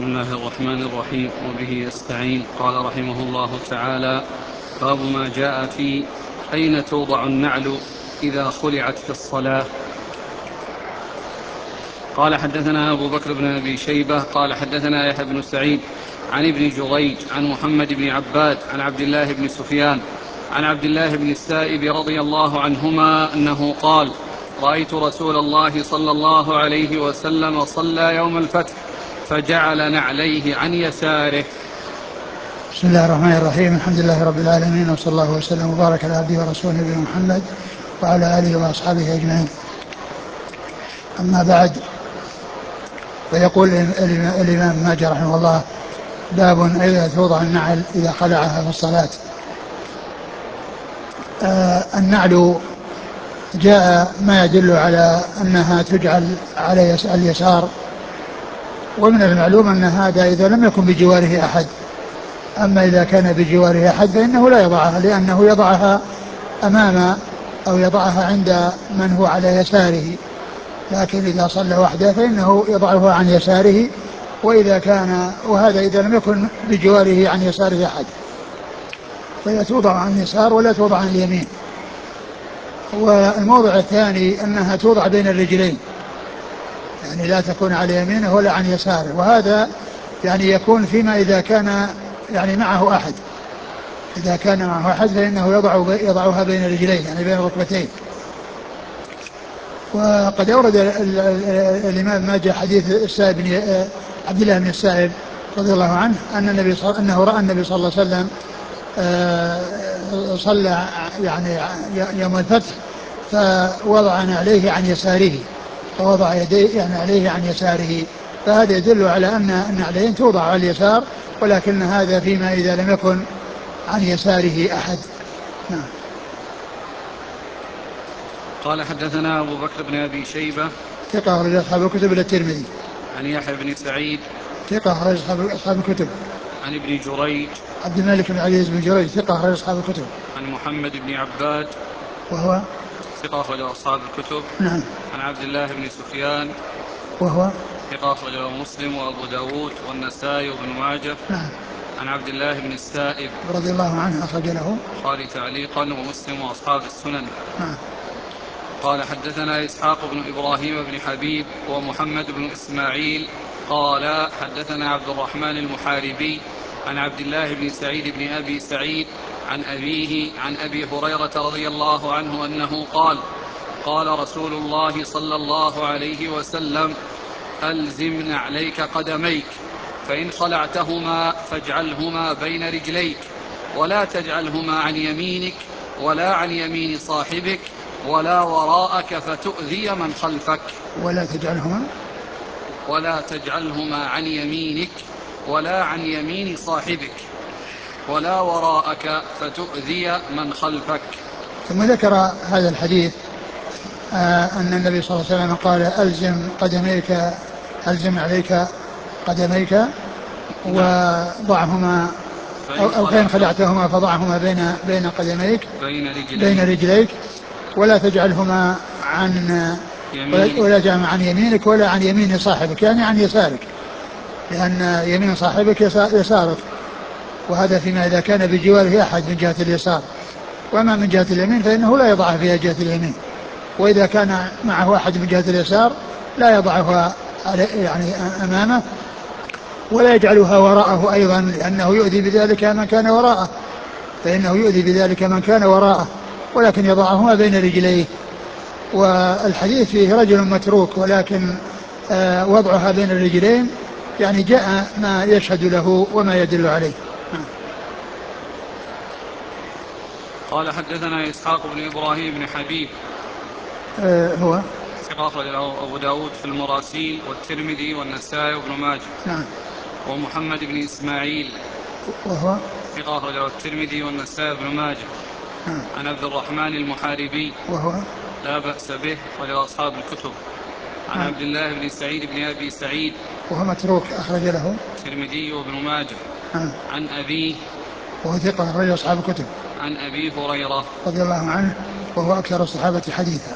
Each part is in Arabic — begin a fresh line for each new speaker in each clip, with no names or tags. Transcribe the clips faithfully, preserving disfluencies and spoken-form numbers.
الله الرحمن الرحيم، وبه يستعين. قال رحمه الله تعالى: باب ما جاء في أين توضع النعل إذا خلعت في الصلاة. قال حدثنا أبو بكر بن أبي شيبة قال حدثنا يحيى بن سعيد عن ابن جريج عن محمد بن عباد عن عبد الله بن سفيان عن عبد الله بن السائب رضي الله عنهما أنه قال: رأيت رسول الله صلى الله عليه وسلم صلى يوم الفتح فجعل نعليه عن يساره.
بسم الله الرحمن الرحيم. الحمد لله رب العالمين، وصلى الله وسلم وبارك على عبده ورسوله نبينا محمد وعلى آله وأصحابه أجمعين. أما بعد، فيقول الإمام ماجه رحمه الله: باب إذا توضع النعل إذا خلعها في الصلاة. آه النعل جاء ما يدل على أنها تجعل على اليسار، ومن المعلوم أن هذا إذا لم يكن بجواره أحد. أما إذا كان بجواره أحد فإنه لا يضعها، لأنه يضعها أمام أو يضعها عند من هو على يساره، لكن إذا صلى وحده فإنه يضعها عن يساره. وإذا كان وهذا إذا لم يكن بجواره عن يساره أحد، فهي توضع عن اليسار ولا توضع عن اليمين. والموضع الثاني أنها توضع بين الرجلين، يعني لا تكون على يمينه ولا عن يساره، وهذا يعني يكون فيما إذا كان يعني معه أحد. إذا كان معه أحد فإنه يضع يضعها بين الرجلين، يعني بين الركبتين. وقد أورد الإمام ماجه حديث السائب بن عبد الله بن السائب رضي الله عنه أن النبي صلى أنه رأى النبي صلى الله عليه وسلم صلى يعني يوم الفتح فوضع عليه عن يساره، فوضع يديه يعني عليه عن يساره. فهذا يدل على أن النعلين توضع على اليسار، ولكن هذا فيما إذا لم يكن عن يساره أحد. نعم.
قال حدثنا أبو بكر بن أبي شيبة
ثقة أخرج أصحاب الكتب إلى الترمذي.
عن يحيى بن سعيد
ثقة أخرج أصحاب الكتب.
عن ابن جريج
عبد الملك بن عزيز بن جريج ثقة أخرج أصحاب الكتب.
عن محمد بن عباد
وهو
ثقة أخرج أصحاب الكتب.
نعم.
عن عبد الله بن سفيان
وهو
ثقة أخرجه مسلم وأبو داود والنسائي وابن ماجه.
نعم.
عن عبد الله بن السائب
رضي الله عنه أخرج له
البخاري تعليقا ومسلم وأصحاب السنن.
نعم.
قال حدثنا إسحاق بن إبراهيم بن حبيب ومحمد بن إسماعيل قال حدثنا عبد الرحمن المحاربي عن عبد الله بن سعيد بن أبي سعيد عن أبيه عن أبي هريرة رضي الله عنه أنه قال: قال رسول الله صلى الله عليه وسلم: ألزم نعليك قدميك، فإن خلعتهما فاجعلهما بين رجليك، ولا تجعلهما عن يمينك ولا عن يمين صاحبك ولا وراءك فتؤذي من خلفك.
ولا تجعلهما
ولا تجعلهما عن يمينك ولا عن يمين صاحبك ولا وراءك فتؤذي من خلفك.
ثم ذكر هذا الحديث آه أن النبي صلى الله عليه وسلم قال: ألزم قدميك ألزم عليك قدميك وضعهما أو, أو فإن خلعتهما فضعهما بين بين قدميك
بين رجليك,
بين رجليك ولا تجعلهما عن ولا, ولا تجعلهما عن يمينك ولا عن يمين صاحبك، يعني عن يسارك، لأن يمين صاحبك يسارك، وهذا فيما إذا كان بجواره أحد من جهة اليسار. وما من جهة اليمين فإنه لا يضعها فيها جهة اليمين، وإذا كان معه أحد من جهة اليسار لا يضعها يعني أمامه ولا يجعلها وراءه أيضا، لأنه يؤذي بذلك من كان وراءه، فإنه يؤذي بذلك من كان وراءه، ولكن يضعهما بين رجليه. والحديث فيه رجل متروك، ولكن وضعها بين الرجلين يعني جاء ما يشهد له وما يدل عليه.
قال حدثنا إسحاق بن إبراهيم بن حبيب
آه هو
ثقة أخرجه أبو داود في المراسيل والترمذي والنسائي وابن ماجه.
نعم.
ومحمد بن إسماعيل
وهو
ثقة أخرجه الترمذي والنسائي وابن ماجه.
نعم.
عن عبد الرحمن المحاربي
وهو
لا بأس به أخرجه أصحاب الكتب. عن عبد الله بن سعيد بن أبي سعيد
وهو متروك أخرج له
الترمذي وابن ماجه.
نعم.
عن أبيه
وهو ثقة أخرج أصحاب الكتب.
عن أبي هريرة
رضي الله عنه وهو أكثر الصحابة حديثا.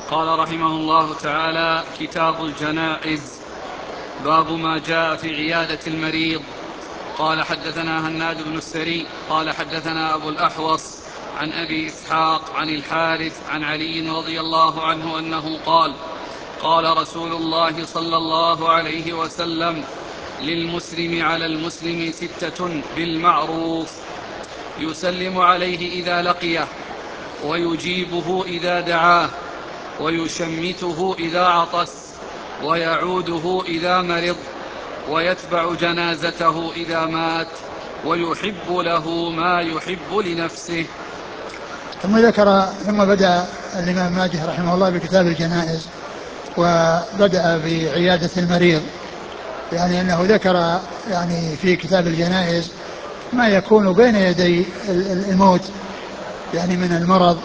قال رحمه الله تعالى: كتاب الجنائز. باب ما جاء في عيادة المريض. قال حدثنا هناد بن السري قال حدثنا أبو الأحوص عن أبي إسحاق عن الحارث عن علي رضي الله عنه أنه قال: قال رسول الله صلى الله عليه وسلم: للمسلم على المسلم ستة بالمعروف: يسلم عليه إذا لقيه، ويجيبه إذا دعاه، ويشمته إذا عطس، ويعوده إذا مرض، ويتبع جنازته إذا مات، ويحب له ما يحب لنفسه.
ثم ذكر ثم بدأ الإمام ماجه رحمه الله بكتاب الجنائز، وبدأ بعيادة المريض، يعني أنه ذكر يعني في كتاب الجنائز ما يكون بين يدي الموت، يعني من المرض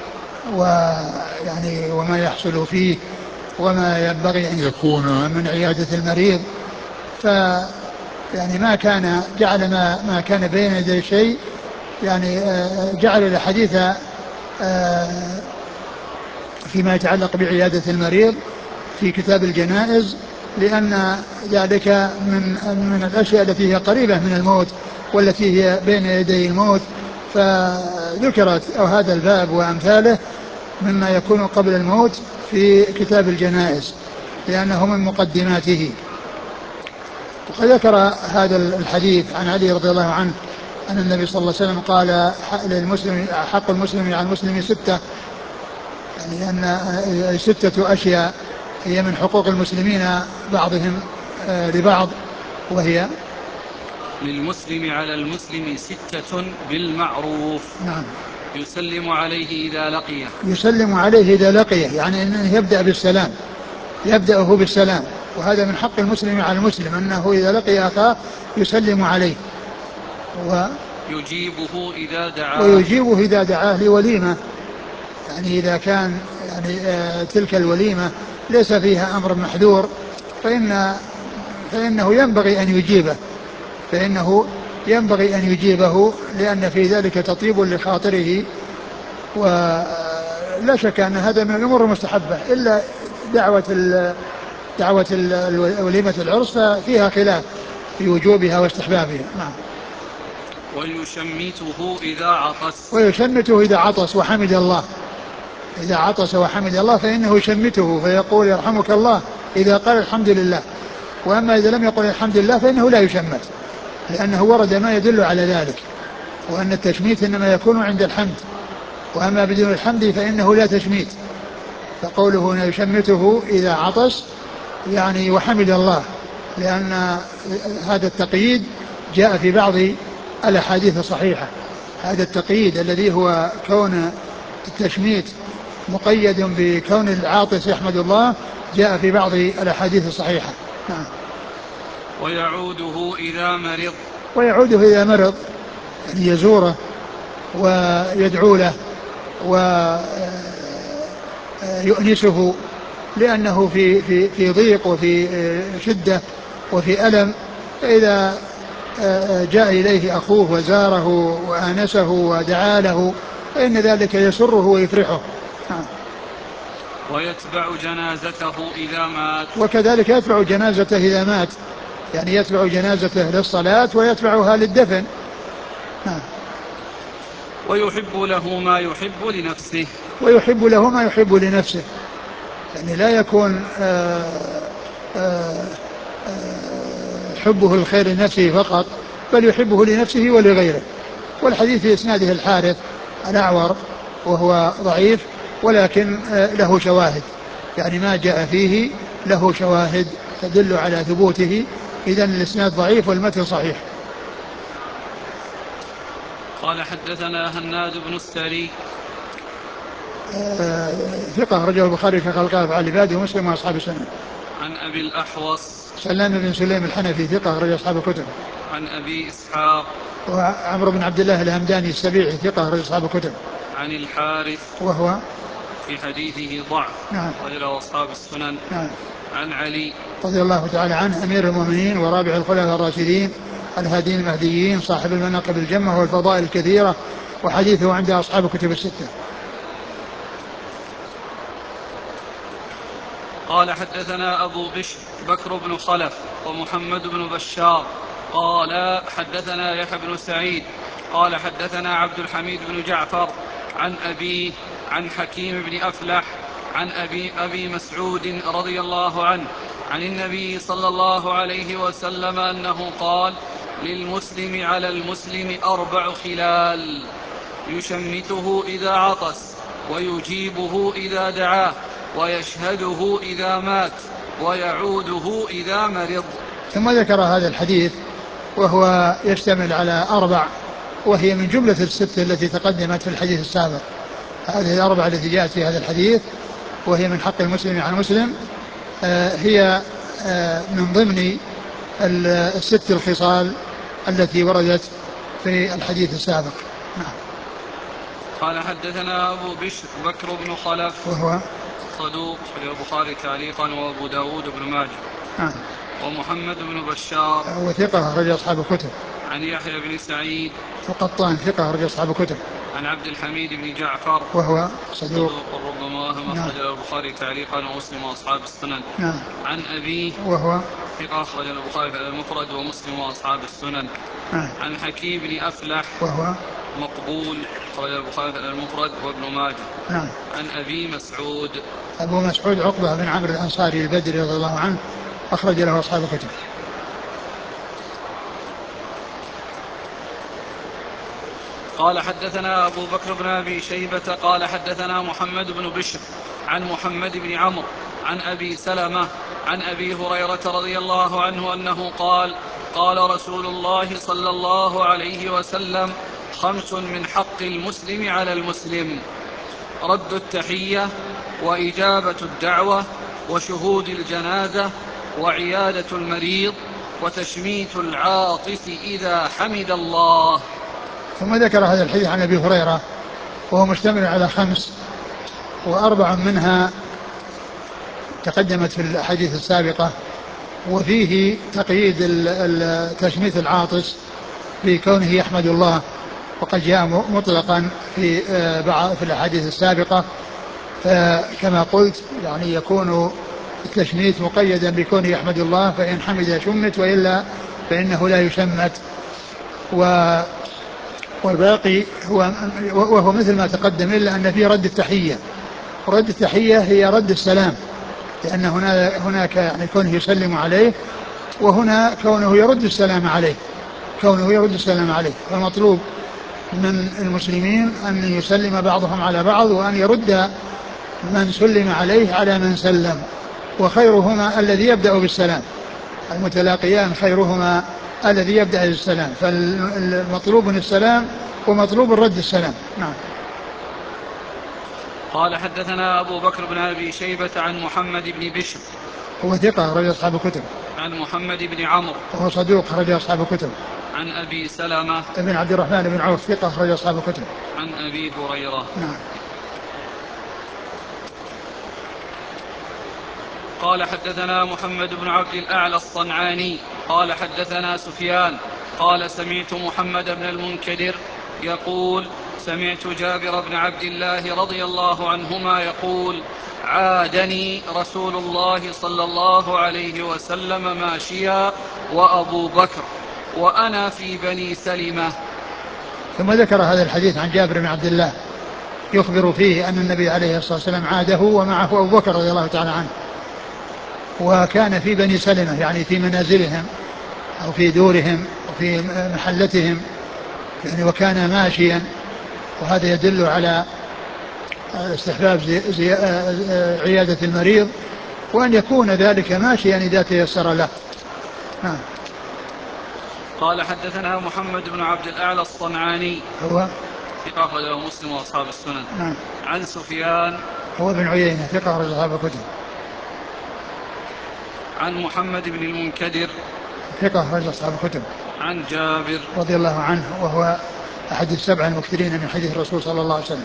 ويعني وما يحصل فيه وما ينبغي أن يكون من عيادة المريض. ف يعني ما كان جعل ما, ما كان بين يدي شيء، يعني جعل الحديث فيما يتعلق بعيادة المريض في كتاب الجنائز، لأن ذلك من من الأشياء التي هي قريبة من الموت والتي هي بين يدي الموت، فذكرت أو هذا الباب وأمثاله مما يكون قبل الموت في كتاب الجنائز لأنه من مقدماته. وقد ذكر هذا الحديث عن علي رضي الله عنه أن النبي صلى الله عليه وسلم قال: للمسلم حق المسلم على المسلم ستة، يعني أن ستة أشياء هي من حقوق المسلمين بعضهم لبعض، وهي:
للمسلم على المسلم ستة بالمعروف.
نعم.
يسلم عليه إذا لقيه.
يسلم عليه إذا لقيه، يعني أنه يبدأ بالسلام، يبدأه بالسلام، وهذا من حق المسلم على المسلم أنه إذا لقي أخاه يسلم عليه. و
يجيبه إذا دعاه.
ويجيبه إذا دعاه لوليمة، يعني إذا كان يعني آه تلك الوليمة ليس فيها أمر محذور فإن فإنه ينبغي أن يجيبه فإنه ينبغي أن يجيبه لأن في ذلك تطيب لخاطره، ولا شك أن هذا من الأمور المستحبة، إلا دعوة ال دعوة وليمة العرس فيها خلاف في وجوبها واستحبابها. نعم.
ويشمته إذا عطس.
ويشمته إذا عطس وحمد الله، إذا عطس وحمد الله فإنه يشمته فيقول: يرحمك الله، إذا قال الحمد لله. وأما إذا لم يقل الحمد لله فإنه لا يشمت، لأنه ورد ما يدل على ذلك، وأن التشميت إنما يكون عند الحمد، وأما بدون الحمد فإنه لا تشميت. فقوله يشمته إذا عطس يعني وحمد الله، لأن هذا التقييد جاء في بعض الأحاديث الصحيحة. هذا التقييد الذي هو كون التشميت مقيد بكون العاطس يحمد الله جاء في بعض الأحاديث الصحيحة. نعم.
ويعوده إذا مرض.
ويعوده إذا مرض، يعني يزوره ويدعو له ويؤنسه، لأنه في في في ضيق وفي شدة وفي ألم، فإذا جاء إليه أخوه وزاره وآنسه ودعا له فإن ذلك يسره ويفرحه.
ويتبع جنازته إذا مات.
وكذلك يتبع جنازته إذا مات، يعني يتبع جنازته للصلاة ويتبعها للدفن.
ويحب له ما يحب لنفسه.
ويحب له ما يحب لنفسه، يعني لا يكون آآ آآ حبه الخير لنفسه فقط، بل يحبه لنفسه ولغيره. والحديث في إسناده الحارث الأعور وهو ضعيف، ولكن له شواهد، يعني ما جاء فيه له شواهد تدل على ثبوته. إذن الإسناد ضعيف والمتن صحيح.
قال حدثنا هناد بن السري
ثقة رجل البخاري في خلق أفعال العباد ومسلم وأصحاب السنة.
عن أبي الأحوص
سلام بن سليم الحنفي ثقة رجل أصحاب الكتب.
عن أبي إسحاق
وعمرو بن عبد الله الهمداني السبيعي ثقة رجل أصحاب الكتب.
عن الحارث
وهو
في حديثه ضعف.
نعم.
رجل أصحاب السنن.
نعم.
عن علي
رضي الله تعالى عنه أمير المؤمنين ورابع الخلفاء الراشدين الهادين المهديين صاحب المناقب الجمة والفضائل الكثيرة، وحديثه عند أصحاب الكتب الستة.
قال حدثنا أبو بشر بكر بن خلف ومحمد بن بشار قال حدثنا يحيى بن سعيد قال حدثنا عبد الحميد بن جعفر عن أبيه عن حكيم بن أفلح عن أبي, أبي مسعود رضي الله عنه عن النبي صلى الله عليه وسلم أنه قال: للمسلم على المسلم أربع خلال: يشمته إذا عطس، ويجيبه إذا دعاه، ويشهده إذا مات، ويعوده إذا مرض.
ثم ذكر هذا الحديث وهو يشتمل على أربع، وهي من جملة الست التي تقدمت في الحديث السابق. هذه الأربع التي جاءت في هذا الحديث وهي من حق المسلم على المسلم هي من ضمن الست الخصال التي وردت في الحديث السابق. نعم.
قال حدثنا أبو بشر بكر بن خلف
وهو
صدوق أخرجه البخاري تعليقا وأبو داود بن ماجه.
نعم.
ومحمد بن بشار
هو ثقة أخرج أصحاب الكتب.
عن يحيى بن سعيد
القطان ثقة أخرج أصحاب الكتب.
عن عبد الحميد بن جعفر
وهو صدوق
ربما وهم أخرجه البخاري تعليقا ومسلم وأصحاب السنن.
نعم.
عن أبيه
وهو
ثقة أخرج البخاري المفرد ومسلم وأصحاب السنن.
نعم.
عن حكيم بن أفلح
وهو
مقبول أخرج البخاري المفرد وابن ماجه.
نعم.
عن أبي مسعود
أبو مسعود عقبة بن عمرو الأنصاري البدري رضي الله عنه أخرج له أصحاب الكتب.
قال حدثنا أبو بكر بن أبي شيبة قال حدثنا محمد بن بشر عن محمد بن عمرو عن أبي سلمة عن أبي هريرة رضي الله عنه أنه قال: قال رسول الله صلى الله عليه وسلم: خمس من حق المسلم على المسلم: رد التحية، وإجابة الدعوة، وشهود الجنازة، وعيادة المريض، وتشميت العاطس إذا حمد الله.
ثم ذكر هذا الحديث عن أبي هريرة وهو مشتمل على خمس، وأربع منها تقدمت في الحديث السابقة، وفيه تقييد تشميت العاطس في كونه يحمد الله، وقد جاء مطلقا في بعض في الأحاديث السابقة، كما قلت يعني يكون التشميت مقيدا بكونه يحمد الله، فإن حمد شمت وإلا فإنه لا يشمت. و والباقي هو وهو مثل ما تقدم، إلا أن فيه رد التحية. رد التحية هي رد السلام، لأن هنا هناك يعني كونه يسلم عليه، وهنا كونه يرد السلام عليه كونه يرد السلام عليه فالمطلوب من المسلمين أن يسلم بعضهم على بعض، وأن يرد من سلم عليه على من سلم، وخيرهما الذي يبدأ بالسلام. المتلاقيان خيرهما الذي يبدأ بالسلام، فالمطلوب من السلام ومطلوب الرد السلام. نعم.
قال حدثنا أبو بكر بن أبي شيبة عن محمد بن بشر
هو ثقة أخرج أصحاب الكتب.
عن محمد بن عمرو
وهو صدوق أخرج أصحاب الكتب.
عن أبي سلمة
بن عبد الرحمن بن عوف ثقة أخرج أصحاب الكتب.
عن أبي هريرة.
نعم.
قال حدثنا محمد بن عبد الأعلى الصنعاني قال حدثنا سفيان قال سمعت محمد بن المنكدر يقول: سمعت جابر بن عبد الله رضي الله عنهما يقول: عادني رسول الله صلى الله عليه وسلم ماشيا وأبو بكر وأنا في بني سلمة.
ثم ذكر هذا الحديث عن جابر بن عبد الله يخبر فيه أن النبي عليه الصلاة والسلام عاده ومعه أبو بكر رضي الله تعالى عنه، وكان في بني سلمة يعني في منازلهم أو في دورهم وفي محلتهم يعني، وكان ماشيا، وهذا يدل على استحباب زي زي عيادة المريض، وأن يكون ذلك ماشيا إذا تيسر له. نعم.
قال حدثنا محمد بن عبد الأعلى الصنعاني
هو
ثقة أخرجه مسلم وأصحاب السنن.
نعم.
عن سفيان
هو بن عيينة ثقة أخرج أصحاب الكتب.
عن محمد بن المنكدر
ثقة أخرج أصحاب الكتب.
عن جابر
رضي الله عنه وهو أحد السبع المكثرين من حديث الرسول صلى الله عليه وسلم.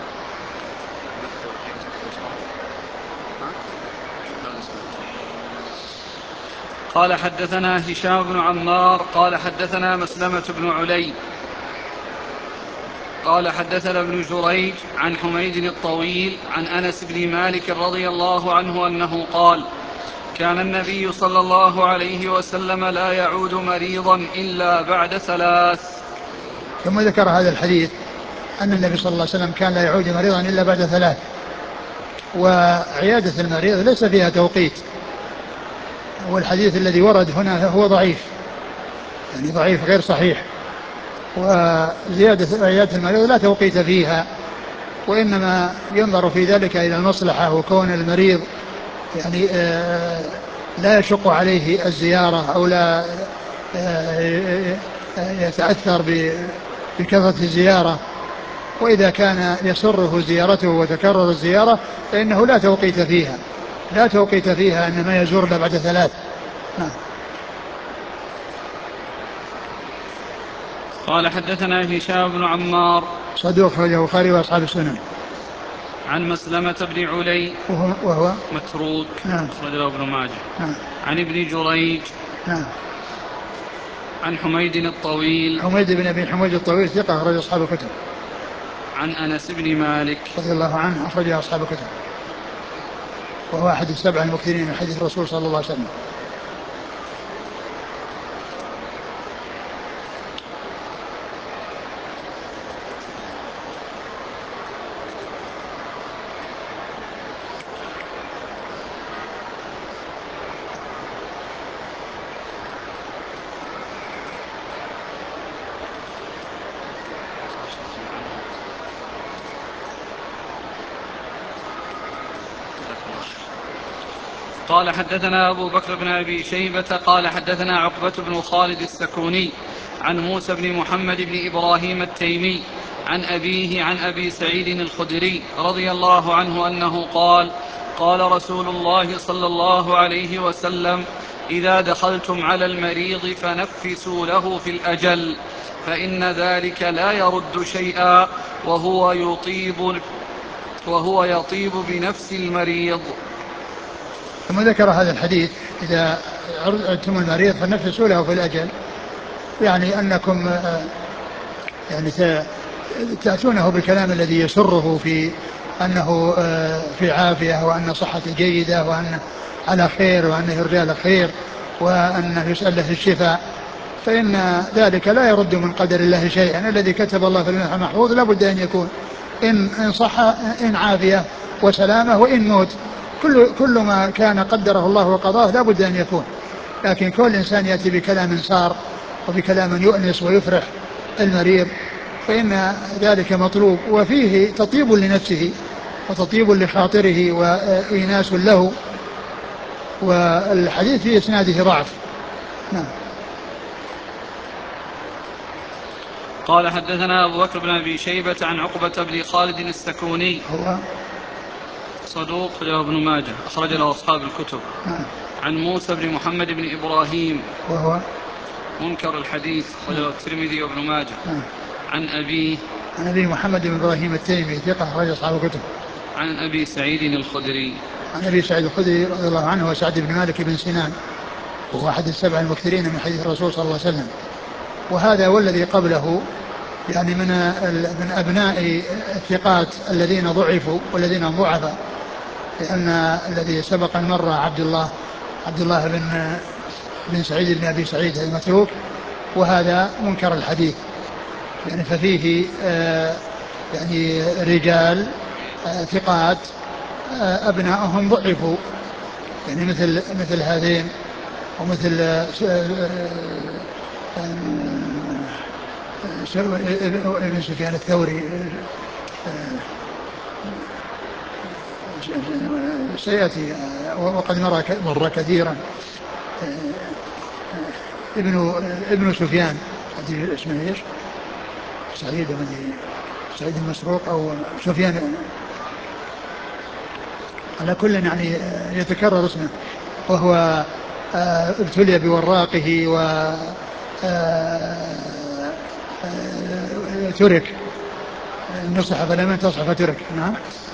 قال حدثنا هشام بن عمار قال حدثنا مسلمة بن علي قال حدثنا ابن جريج عن حميد الطويل عن أنس بن مالك رضي الله عنه أنه قال كان النبي صلى الله عليه وسلم لا يعود مريضا إلا بعد ثلاث.
ثم ذكر هذا الحديث أن النبي صلى الله عليه وسلم كان لا يعود مريضا إلا بعد ثلاث. وعيادة المريض ليس فيها توقيت، والحديث الذي ورد هنا هو ضعيف، يعني ضعيف غير صحيح. وزيادة عيادة المريض لا توقيت فيها، وإنما ينظر في ذلك إلى المصلحة، وكون المريض يعني آه لا يشق عليه الزيارة أو لا آه يتأثر بكثرة الزيارة، وإذا كان يسره زيارته وتكرر الزيارة فإنه لا توقيت فيها لا توقيت فيها أن ما يزور إلا بعد ثلاث. نعم.
قال حدثنا هشام بن عمار
صدوق أخرجه البخاري وأصحاب السنن.
عن مسلمة بن علي
وهو, وهو
متروك
نعم.
أخرجه ابن ماجه.
نعم.
عن ابن جريج
نعم.
عن حميد الطويل
حميد بن أبي حميد الطويل ثقة أخرج أصحاب الكتب.
عن أنس بن مالك
رضي الله عنه أخرج أصحاب الكتب، وهو أحد السبع المكثرين من حديث الرسول صلى الله عليه وسلم.
قال حدثنا أبو بكر بن أبي شيبة قال حدثنا عقبة بن خالد السكوني عن موسى بن محمد بن إبراهيم التيمي عن أبيه عن أبي سعيد الخدري رضي الله عنه أنه قال قال رسول الله صلى الله عليه وسلم إذا دخلتم على المريض فنفسوا له في الأجل فإن ذلك لا يرد شيئا وهو يطيب, وهو يطيب بنفس المريض.
ثم ذكر هذا الحديث إذا عدتم المريض فنفسوا له في الأجل، يعني أنكم يعني تأتونه بالكلام الذي يسره في أنه في عافية وأن صحته جيدة وأنه على خير وأنه يرجى له خير وأنه يسأل له الشفاء، فإن ذلك لا يرد من قدر الله شيئا. الذي كتب الله في اللوح المحفوظ لا بد أن يكون، إن, إن صح إن عافية وسلامة وإن موت، كل, كل ما كان قدره الله وقضاه لا بد أن يكون. لكن كل إنسان يأتي بكلام سار وبكلام يؤنس ويفرح المريض فإن ذلك مطلوب، وفيه تطيب لنفسه وتطيب لخاطره وإيناس له، والحديث في إسناده ضعف. نعم.
قال حدثنا أبو بكر بن أبي شيبة عن عقبة بن خالد السكوني
هو
صدوق له ابن ماجه أخرج له أصحاب الكتب.
نعم.
عن موسى بن محمد بن إبراهيم
وهو
منكر الحديث أخرج له الترمذي وابن ماجه.
نعم.
عن أبيه
عن أبي محمد بن إبراهيم التيمي ثقة أخرج أصحاب الكتب.
عن أبي سعيد الخدري
عن أبي سعيد الخدري رضي الله عنه وسعد بن مالك بن سنان، وهو أحد السبع المكثرين من حديث الرسول صلى الله عليه وسلم. وهذا والذي قبله يعني من من أبناء الثقات الذين ضعفوا والذين ضعفوا، لأن الذي سبق المرة عبد الله عبد الله بن بن سعيد بن أبي سعيد المتروك، وهذا منكر الحديث، يعني ففيه آه يعني رجال آه ثقات آه أبنائهم ضعفوا، يعني مثل مثل هذين ومثل آه ابن سفيان الثوري سيأتي وقد مر مر كثيرا. ابن ابن سفيان اسمه ايش؟ سعيد بن سعيد المسروق او سفيان، على كل يعني يتكرر اسمه، وهو ابتلي بوراقه و ترك نصح فلم ينتصح فترك. نعم.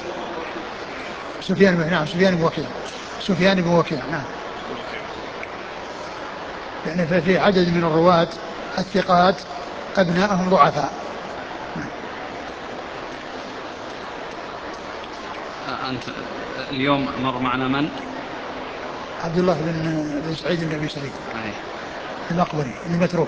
سفيان بن نعم سفيان بن وكيع سفيان بن وكيع نعم. يعني ففي عدد من الرواة الثقات أبنائهم ضعفاء.
أنت اليوم مر معنا من؟
عبد الله بن بن سعيد بن أبي سعيد المقبري المتروك.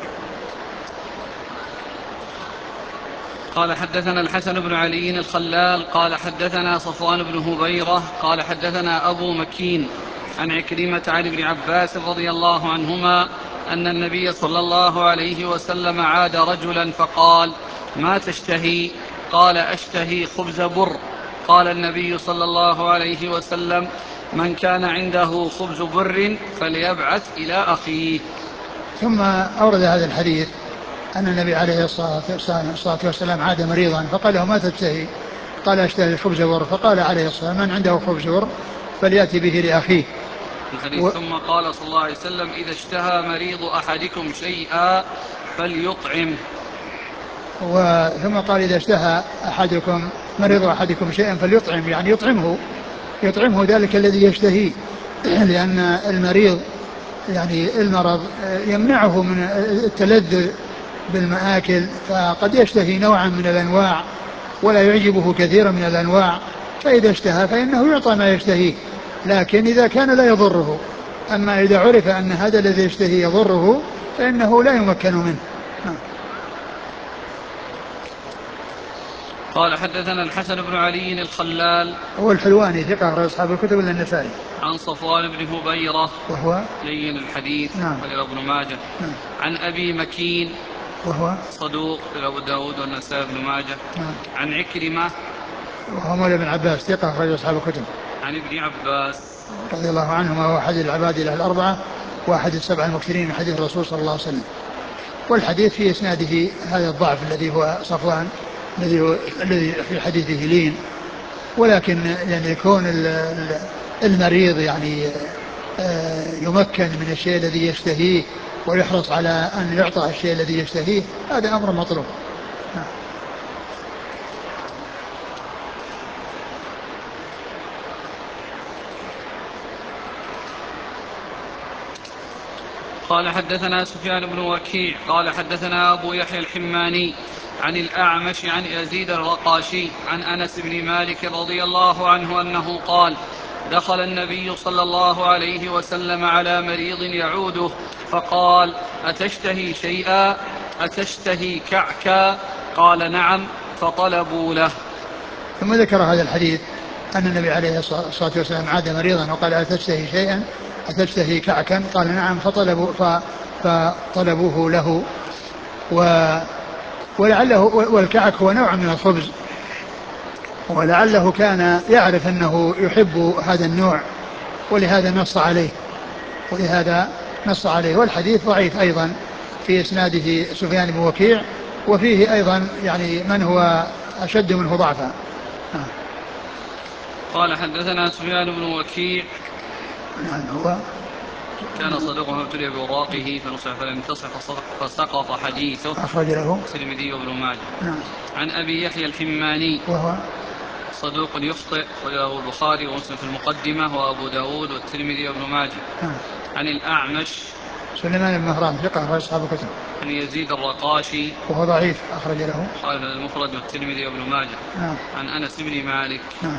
قال حدثنا الحسن بن علي الخلال قال حدثنا صفوان بن هبيرة قال حدثنا أبو مكين عن عكرمة عن ابن عباس رضي الله عنهما أن النبي صلى الله عليه وسلم عاد رجلا فقال: ما تشتهي؟ قال: أشتهي خبز بر. قال النبي صلى الله عليه وسلم: من كان عنده خبز بر فليبعث إلى أخيه.
ثم أورد هذا الحديث أن النبي عليه الصلاة والسلام عاد مريضا فقال له: ما تشتهي؟ قال: أشتهي خبز بر. فقال عليه الصلاة والسلام: من عنده خبز بر فليأتي به لأخيه.
الحديث و... ثم قال صلى الله عليه وسلم: إذا اشتهى مريض أحدكم شيئا فليطعم.
وثم قال: إذا اشتهى أحدكم مريض أحدكم شيئا فليطعم، يعني يطعمه يطعمه ذلك الذي يشتهيه، لأن المريض يعني المرض يمنعه من التلذذ بالمآكل، فقد يشتهي نوعا من الأنواع ولا يعجبه كثيرا من الأنواع، فإذا اشتهى فإنه يعطى ما يشتهيه، لكن إذا كان لا يضره. أما إذا عرف أن هذا الذي يشتهي يضره فإنه لا يمكن منه.
قال حدثنا الحسن بن علي الخلال
هو الحلواني ثقة أخرج أصحاب الكتب إلا النسائي.
عن صفوان بن هبيرة
وهو
لين الحديث
نعم
أخرجه ابن ماجه.
نعم.
عن أبي مكين
وهو
صدوق أبو داود والنسائي بن ماجه.
نعم.
عن عكرمة
وهو مولى بن عباس ثقة أخرج أصحاب الكتب.
عن ابن عباس
رضي الله عنهما وهو أحد العباد له الأربعة وأحد السبع المكثرين من حديث الرسول صلى الله عليه وسلم. والحديث في إسناده هذا الضعف الذي هو صفوان الذي هو الذي في حديثه لين، ولكن يعني يكون المريض يعني يمكن من الشيء الذي يشتهيه ويحرص على أن يعطى الشيء الذي يشتهيه، هذا أمر مطلوب. نعم.
قال حدثنا سفيان بن وكيع قال حدثنا أبو يحيى الحماني عن الأعمش عن يزيد الرقاشي عن أنس بن مالك رضي الله عنه أنه قال: دخل النبي صلى الله عليه وسلم على مريض يعوده فقال: أتشتهي شيئا؟ أتشتهي كعكا؟ قال: نعم. فطلبوا له.
ثم ذكر هذا الحديث أن النبي عليه الصلاة والسلام عاد مريضا وقال: أتشتهي شيئا؟ أتشتهي كعكا؟ قال: نعم. فطلبوا فطلبوه له. و ولعله والكعك هو نوع من الخبز، ولعله كان يعرف أنه يحب هذا النوع ولهذا نص عليه ولهذا نص عليه. والحديث ضعيف أيضا في إسناده سفيان بن وكيع، وفيه أيضا يعني من هو أشد منه ضعفا.
قال حدثنا سفيان بن وكيع
نعم هو
كان صدوقا ابتلي بوراقه فنصح فلم تصح فسقط حديثه
أخرج له
الترمذي وابن ماجه.
نعم.
عن أبي يحيى الحماني
وهو
صدوق يخطئ وله البخاري ومسلم في المقدمة وأبو داود والترمذي وابن ماجه.
نعم.
عن الأعمش
سليمان بن مهران ثقة أخرج أصحاب الكتب.
عن يزيد الرقاشي وهو
ضعيف أخرج له
قال المفرد والترمذي وابن ماجه.
نعم.
عن أنس بن مالك
نعم.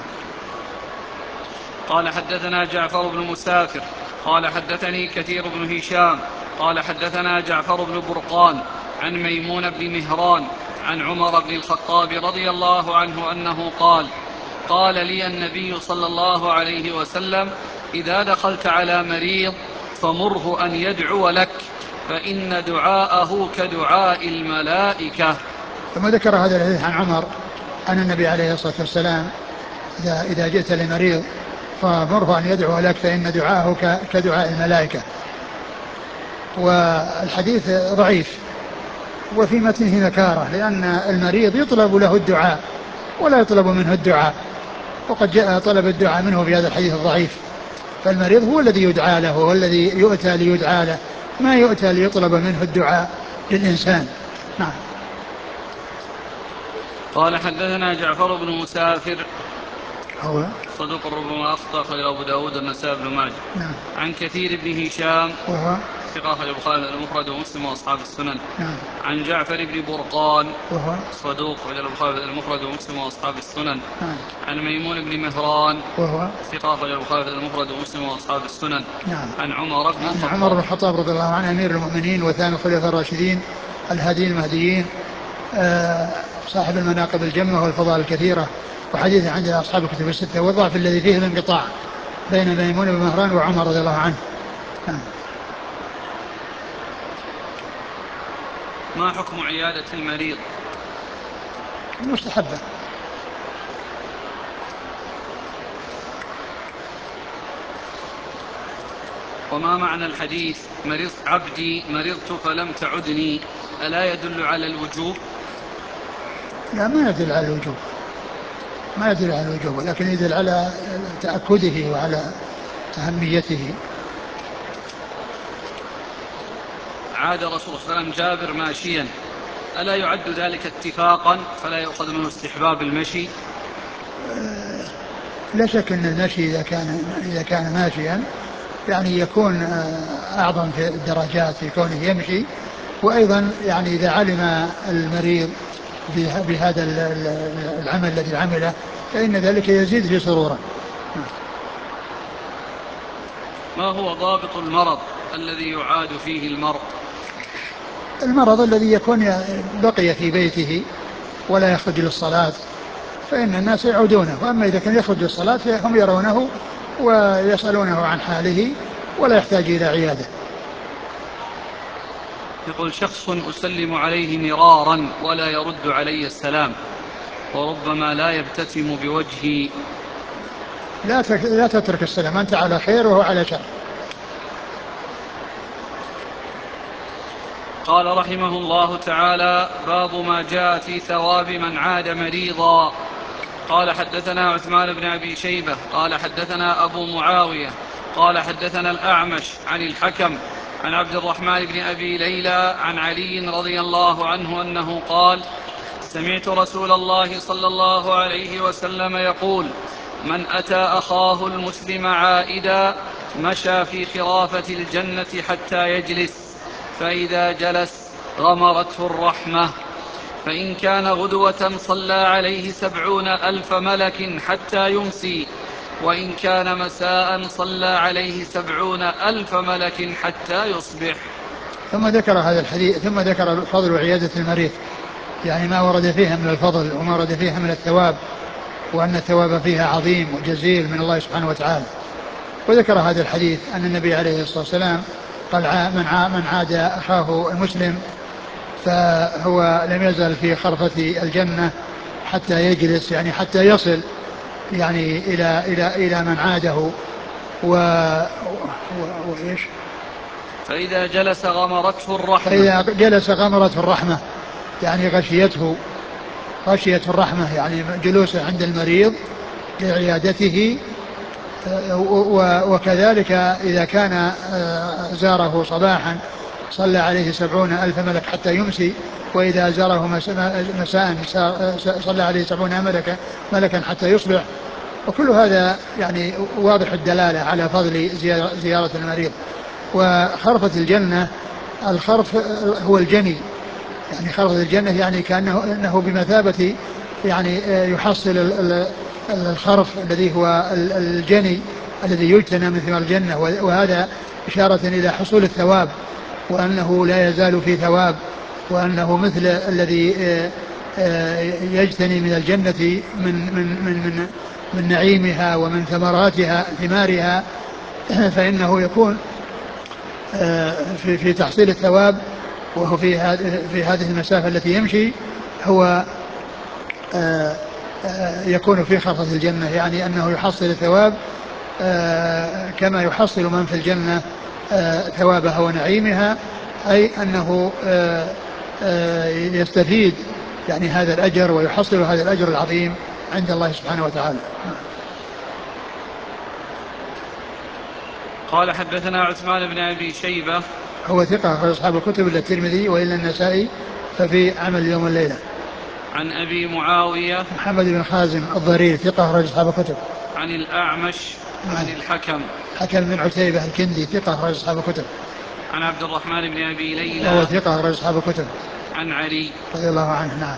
قال حدثنا جعفر بن مسافر قال حدثني كثير بن هشام قال حدثنا جعفر بن برقان عن ميمون بن مهران عن عمر بن الخطاب رضي الله عنه أنه قال: قال لي النبي صلى الله عليه وسلم: إذا دخلت على مريض فمره أن يدعو لك فإن دعاءه كدعاء الملائكة.
ثم ذكر هذا الحديث عن عمر أن النبي عليه الصلاة والسلام إذا, إذا جئت لمريض فمره أن يدعو لك فإن دعاءه كدعاء الملائكة. والحديث ضعيف وفي متنه نكارة، لأن المريض يطلب له الدعاء ولا يطلب منه الدعاء، وقد جاء طلب الدعاء منه في هذا الحديث الضعيف. فالمريض هو الذي يدعى له والذي يؤتى ليدعى له، ما يؤتى ليطلب منه الدعاء للإنسان. نعم.
قال حدثنا جعفر بن مسافر
هو
صدوق ربما أخطأ أخرجه أبو داود والنسائي بن ماجه.
نعم.
عن كثير بن هشام
وهو
ثقة أخرج البخاري المفرد ومسلم وأصحاب السنن.
نعم.
عن جعفر بن برقان
وهو
صدوق أخرج البخاري المفرد ومسلم وأصحاب السنن.
نعم.
عن ميمون بن مهران
وهو
ثقة أخرج البخاري المفرد ومسلم وأصحاب السنن.
نعم.
عن عمر بن
عن
الخطاب
عمر بن الخطاب رضي الله عنه أمير المؤمنين وثاني الخلفاء الراشدين الهاديين المهديين، صاحب المناقب الجمة والفضائل الكثيرة، وحديث عند أصحاب الكتب الستة، والضعف الذي فيه الانقطاع بين ميمون بن مهران وعمر رضي الله عنه.
ما حكم عيادة المريض؟
مستحبة.
وما معنى الحديث مرض عبدي مرضت فلم تعدني، ألا يدل على الوجوب؟
لا، ما يدل على الوجوب، ما يدل على الوجوب، ولكن يدل على تأكده وعلى أهميته.
عاد رسول الله صلى الله عليه وسلم جابر ماشيا، ألا يعد ذلك اتفاقا فلا يؤخذ منه استحباب المشي؟
أه لا شك أن المشي إذا كان إذا كان ماشيا يعني يكون أعظم في الدرجات في كونه يمشي، وأيضا يعني إذا علم المريض بهذا العمل الذي عمله فإن ذلك يزيد في سروره.
ما هو ضابط المرض الذي يعاد فيه المرء؟
المرض الذي يكون بقي في بيته ولا يخرج للصلاة فإن الناس يعودونه، وأما إذا كان يخرج للصلاة فهم يرونه ويسألونه عن حاله ولا يحتاج إلى عيادة.
يقول شخص أسلم عليه مرارا ولا يرد علي السلام وربما لا يبتسم بوجهي.
لا لا تترك السلام، أنت على خير وهو على شر.
قال رحمه الله تعالى باب ما جاء في ثواب من عاد مريضا. قال حدثنا عثمان بن أبي شيبة قال حدثنا أبو معاوية قال حدثنا الأعمش عن الحكم عن عبد الرحمن بن أبي ليلى عن علي رضي الله عنه أنه قال سمعت رسول الله صلى الله عليه وسلم يقول من أتى أخاه المسلم عائدا مشى في خرافة الجنة حتى يجلس، فإذا جلس غمرته الرحمة، فإن كان غدوة صلى عليه سبعون ألف ملك حتى يمسي، وإن كان مساء صلى عليه سبعون ألف ملك حتى يصبح.
ثم ذكر هذا الحديث ثم ذكر فضل عيادة المريض، يعني ما ورد فيها من الفضل وما ورد فيها من الثواب، وأن الثواب فيها عظيم وجزيل من الله سبحانه وتعالى. وذكر هذا الحديث أن النبي عليه الصلاة والسلام قال من عاد أخاه المسلم فهو لم يزل في خرفة الجنة حتى يجلس، يعني حتى يصل يعني إلى إلى إلى من عاده. و وإيش
فإذا جلس غمرته الرحمة
فإذا جلس غمرته الرحمة، يعني غشيته غشية الرحمة، يعني جلوسه عند المريض لعيادته. وكذلك إذا كان زاره صباحا صلى عليه سبعون ألف ملك حتى يمسي، وإذا زاره مساء صلى عليه سبعون ملكا ملكا حتى يصبح. وكل هذا يعني واضح الدلالة على فضل زيارة المريض. وخرفة الجنة، الخرف هو الجني، يعني خرفة الجنة يعني كأنه إنه بمثابة يعني يحصل الخرف الذي هو الجني الذي يجتنى من ثمار الجنة، وهذا إشارة إلى حصول الثواب، وأنه لا يزال في ثواب، وأنه مثل الذي يجتني من الجنة من من من من, من نعيمها ومن ثمراتها ثمارها، فإنه يكون في في تحصيل الثواب، وهو في في هذه المسافة التي يمشي هو يكون في خرفة الجنة، يعني أنه يحصل الثواب كما يحصل من في الجنة ثوابها ونعيمها، أي أنه يستفيد يعني هذا الأجر ويحصل هذا الأجر العظيم عند الله سبحانه وتعالى.
قال حدثنا عثمان بن أبي شيبة
هو ثقة في أصحاب الكتب إلا الترمذي وإلا النسائي ففي عمل اليوم والليلة.
عن أبي معاوية
محمد بن خازم الضرير ثقة أخرج أصحاب الكتب.
عن الأعمش عن الحكم
حكم بن عتيبة الكندي ثقة أخرج أصحاب الكتب.
عن عبد الرحمن بن أبي ليلى
وهو ثقة أخرج أصحاب الكتب.
عن علي
رضي الله عنه. نعم.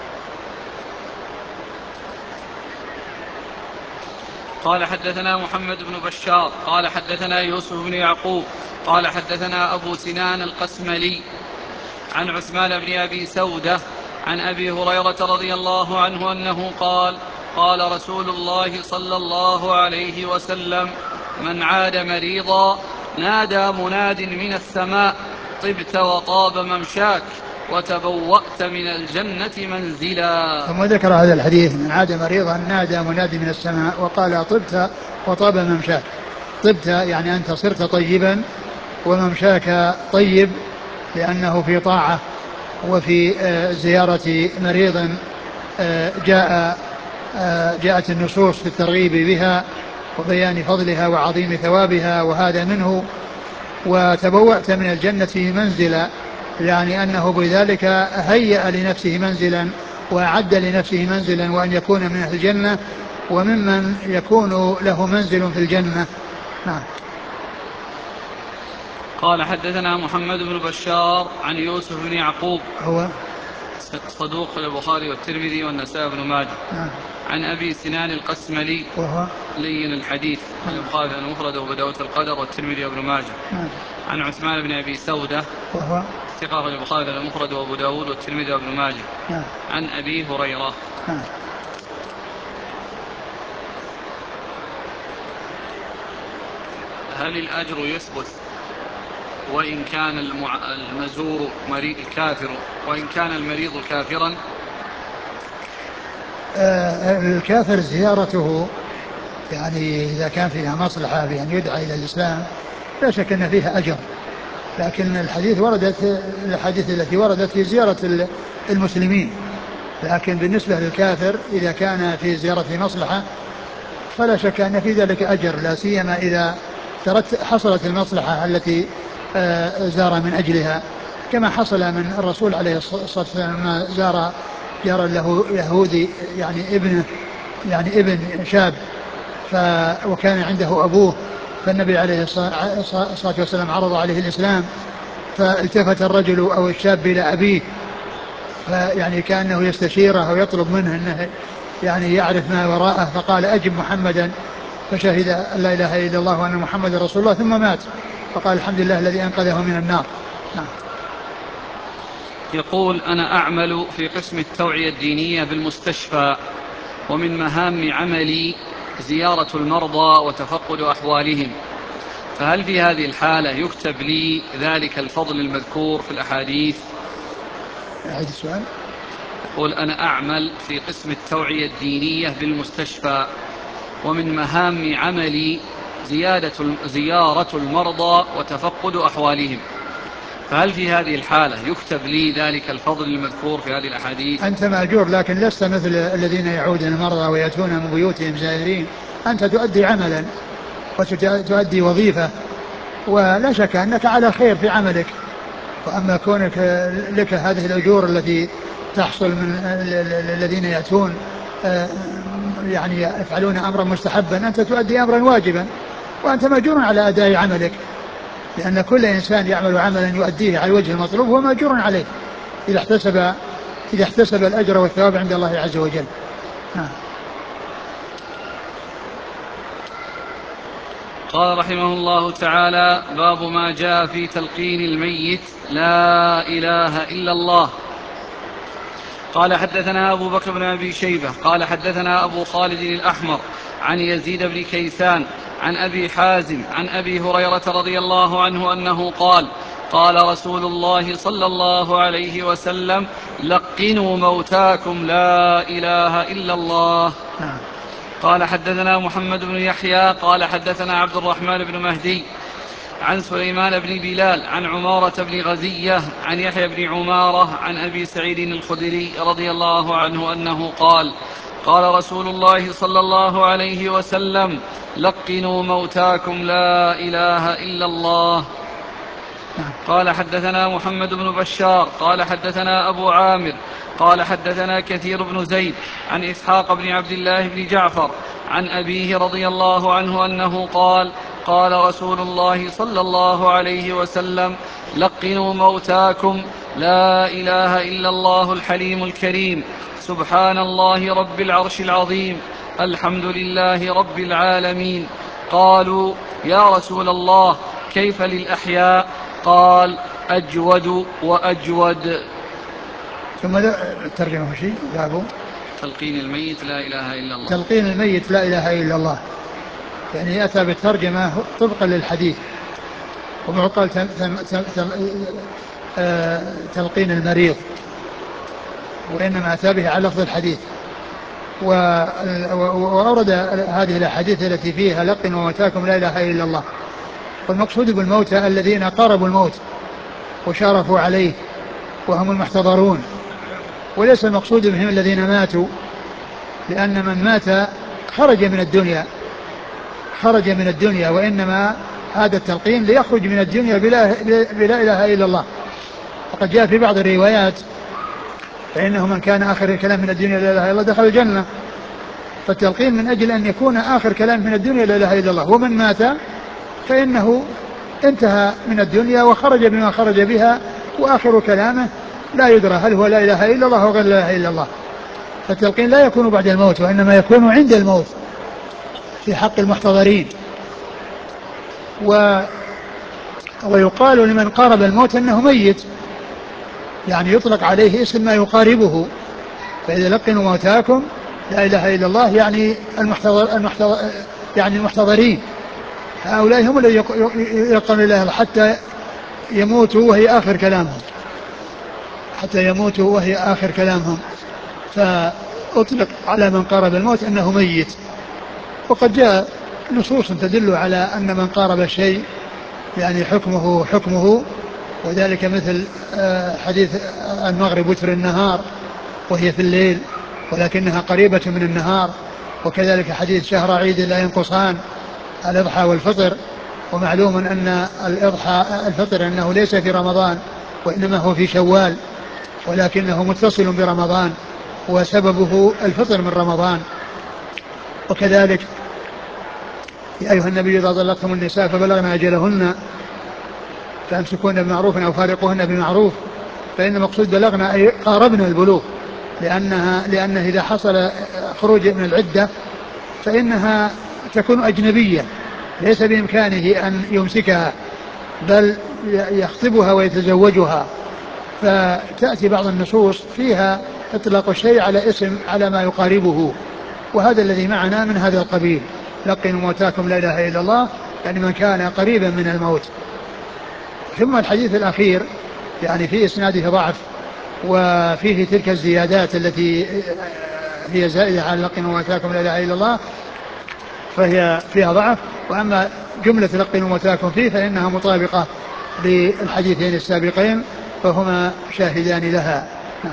قال حدثنا محمد بن بشار قال حدثنا يوسف بن يعقوب قال حدثنا أبو سنان القسملي عن عثمان بن أبي سودة عن أبي هريرة رضي الله عنه أنه قال قال رسول الله صلى الله عليه وسلم من عاد مريضا نادى مناد من السماء طبت وطاب ممشاك وتبوأت من الجنة منزلا.
ثم ذكر هذا الحديث: من عاد مريضا نادى مناد من السماء وقال طبت وطاب ممشاك. طبت يعني أنت صرت طيبا، وممشاك طيب لأنه في طاعة وفي زيارة مريض جاء جاءت النصوص في الترغيب بها وبيان فضلها وعظيم ثوابها، وهذا منه. وتبوأت من الجنة منزلا، يعني أنه بذلك هيأ لنفسه منزلا وأعد لنفسه منزلا، وأن يكون من أهل الجنة وممن يكون له منزل في الجنة. نعم.
قال حدثنا محمد بن بشار عن يوسف بن يعقوب
هو
صدوق البخاري والترمذي والنسائي بن ماجه.
نعم.
عن أبي سنان القسملي
وهو
لين الحديث البخاري المفرد وأبو داود القدر والترمذي وابن ماجه.
نعم.
عن عثمان بن أبي سودة
وهو
ثقة البخاري المفرد وأبو داود والترمذي وابن ماجه.
نعم.
عن أبي هريرة.
نعم.
هل الأجر يثبت وإن كان المزور مريض كافر وإن كان المريض كافرا؟
آه الكافر زيارته يعني إذا كان فيها مصلحة بأن يدعى إلى الإسلام لا شك أن فيها أجر، لكن الحديث وردت الحديث التي وردت في زيارة المسلمين، لكن بالنسبة للكافر إذا كان في زيارة مصلحة فلا شك أن في ذلك أجر، لا سيما إذا حصلت المصلحة التي زار من أجلها، كما حصل من الرسول عليه الصلاة والسلام لما زار جار له يهودي يعني ابنه يعني ابن شاب ف وكان عنده أبوه، فالنبي عليه الصلاة والسلام عرض عليه الإسلام، فالتفت الرجل أو الشاب إلى أبيه فيعني كأنه يستشيره أو يطلب منه أنه يعني يعرف ما وراءه، فقال أجب محمدا، فشهد أن لا إله إلا الله وأن محمدا رسول الله ثم مات، فقال الحمد لله الذي أنقذه من النار. نعم.
يقول أنا أعمل في قسم التوعية الدينية بالمستشفى، ومن مهام عملي زيارة المرضى وتفقد أحوالهم، فهل في هذه الحالة يكتب لي ذلك الفضل المذكور في الأحاديث؟
أعيد السؤال.
يقول أنا أعمل في قسم التوعية الدينية بالمستشفى، ومن مهام عملي زيادة زيارة المرضى وتفقد أحوالهم، فهل في هذه الحالة يكتب لي ذلك الفضل المذكور في هذه الأحاديث؟
أنت مأجور، لكن لست مثل الذين يعودون المرضى ويأتون من بيوتهم زائرين، أنت تؤدي عملا وتؤدي وظيفة، ولا شك أنك على خير في عملك. وأما كونك لك هذه الأجور التي تحصل من الذين يأتون يعني يفعلون أمرا مستحبا، أنت تؤدي أمرا واجبا، وأنت مأجور على أداء عملك، لأن كل إنسان يعمل عملا يؤديه على الوجه المطلوب هو مأجور عليه إذا احتسب إذا احتسب الأجر والثواب عند الله عز وجل. نعم.
قال رحمه الله تعالى: باب ما جاء في تلقين الميت لا إله إلا الله. قال حدثنا أبو بكر بن أبي شيبة قال حدثنا أبو خالد الأحمر عن يزيد بن كيسان عن أبي حازم عن أبي هريرة رضي الله عنه أنه قال: قال رسول الله صلى الله عليه وسلم: لقنوا موتاكم لا إله إلا الله. قال حدثنا محمد بن يحيى قال حدثنا عبد الرحمن بن مهدي عن سليمان بن بلال عن عمارة بن غزية عن يحيى بن عمارة عن أبي سعيد الخدري رضي الله عنه أنه قال: قال رسول الله صلى الله عليه وسلم: لقنوا موتاكم لا إله إلا الله. قال حدثنا محمد بن بشار قال حدثنا أبو عامر قال حدثنا كثير بن زيد عن إسحاق بن عبد الله بن جعفر عن أبيه رضي الله عنه أنه قال: قال رسول الله صلى الله عليه وسلم: لقنوا موتاكم لا إله إلا الله الحليم الكريم، سبحان الله رب العرش العظيم، الحمد لله رب العالمين. قالوا: يا رسول الله كيف للأحياء؟ قال: أجود وأجود.
ثم الترجمة شيء باب
تلقين الميت لا إله إلا الله.
تلقين الميت لا إله إلا الله، يعني أتى بالترجمة طبقا للحديث. وقال تلقين المريض، وإنما أتى به على لفظ الحديث. وأورد هذه الأحاديث التي فيها لقنوا موتاكم لا إله إلا الله. والمقصود بالموتى الذين قاربوا الموت وشارفوا عليه وهم المحتضرون، وليس المقصود بهم الذين ماتوا، لأن من مات خرج من الدنيا خرج من الدنيا وإنما هذا التلقين ليخرج من الدنيا بلا, بلا إله إلا الله. وقد جاء في بعض الروايات: فإنه من كان آخر الكلام من الدنيا لا إله إلا الله دخل الجنة. فالتلقين من أجل أن يكون آخر كلام من الدنيا لا إله إلا الله. ومن مات فإنه انتهى من الدنيا وخرج بما خرج بها، وآخر كلامه لا يدرى هل هو لا إله إلا الله أو غير لا إله إلا الله. فالتلقين لا يكون بعد الموت، وإنما يكون عند الموت في حق المحتضرين. و ويقال لمن قارب الموت أنه ميت، يعني يطلق عليه اسم ما يقاربه. فإذا لقنوا موتاكم لا إله إلا الله يعني المحتضر المحتضر يعني المحتضرين، هؤلاء هم الذين يلقنون الله حتى يموتوا وهي آخر كلامهم حتى يموتوا وهي آخر كلامهم فأطلق على من قارب الموت أنه ميت. وقد جاء نصوص تدل على أن من قارب الشيء يعني حكمه حكمه وذلك مثل حديث المغرب وتر النهار وهي في الليل ولكنها قريبة من النهار. وكذلك حديث شهر عيد لا ينقصان، الإضحى والفطر. ومعلوم أن الإضحى الفطر أنه ليس في رمضان وإنما هو في شوال، ولكنه متصل برمضان وسببه الفطر من رمضان. وكذلك يا أيها النبي إذا طلقتم النساء فبلغن أجلهن فأمسكوهن بمعروف أو فارقوهن بمعروف، فإن المقصود بلغن أي قاربنا البلوغ، لأنها لأنه إذا حصل خروج من العدة فإنها تكون أجنبية ليس بإمكانه أن يمسكها بل يخطبها ويتزوجها. فتأتي بعض النصوص فيها إطلاق الشيء على اسم على ما يقاربه، وهذا الذي معنا من هذا القبيل: لقنوا موتاكم لا إله إلا الله، يعني من كان قريبا من الموت. ثم الحديث الأخير يعني في إسناده ضعف، وفيه تلك الزيادات التي هي زائدة على لقنوا موتاكم لا إله إلا الله فهي فيها ضعف. وأما جملة لقنوا موتاكم فيه فإنها مطابقة للحديثين السابقين فهما شاهدان لها.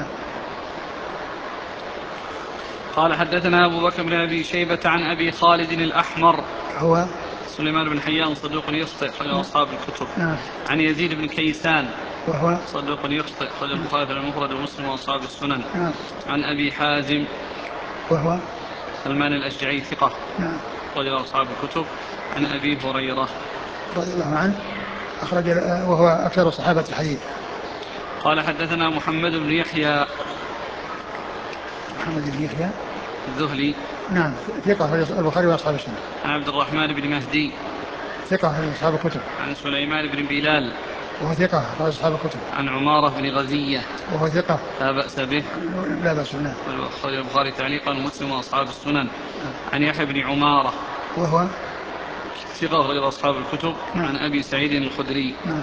قال حدثنا أبو بكر بن أبي شيبة عن أبي خالد الأحمر
هو
سليمان بن حيان صدوق يخطئ خرج أصحاب الكتب.
نعم.
عن يزيد بن كيسان
وهو
صدوق يخطئ خرج البخاري المفرد ومسلم وأصحاب السنن.
نعم.
عن أبي حازم
وهو
سلمان الأشجعي ثقة
نعم.
خرج أصحاب الكتب. عن أبي هريرة
رضي الله عنه أخرج وهو أكثر صحابة الحديث.
قال حدثنا محمد بن يحيى
محمد بن يحيى
الذهلي
نعم ثقة البخاري وأصحاب السنة.
عن عبد الرحمن بن مهدي
ثقة أصحاب الكتب.
عن سليمان بن بلال
وهو ثقة أصحاب الكتب.
عن عمارة بن غزية
وهو ثقة
لا بأس به
لا بأس به
خرج البخاري تعليقا ومسلم وأصحاب السنن. عن يحيى بن عمارة
وهو
ثقة خرج أصحاب الكتب.
نعم.
عن أبي سعيد الخدري
نعم.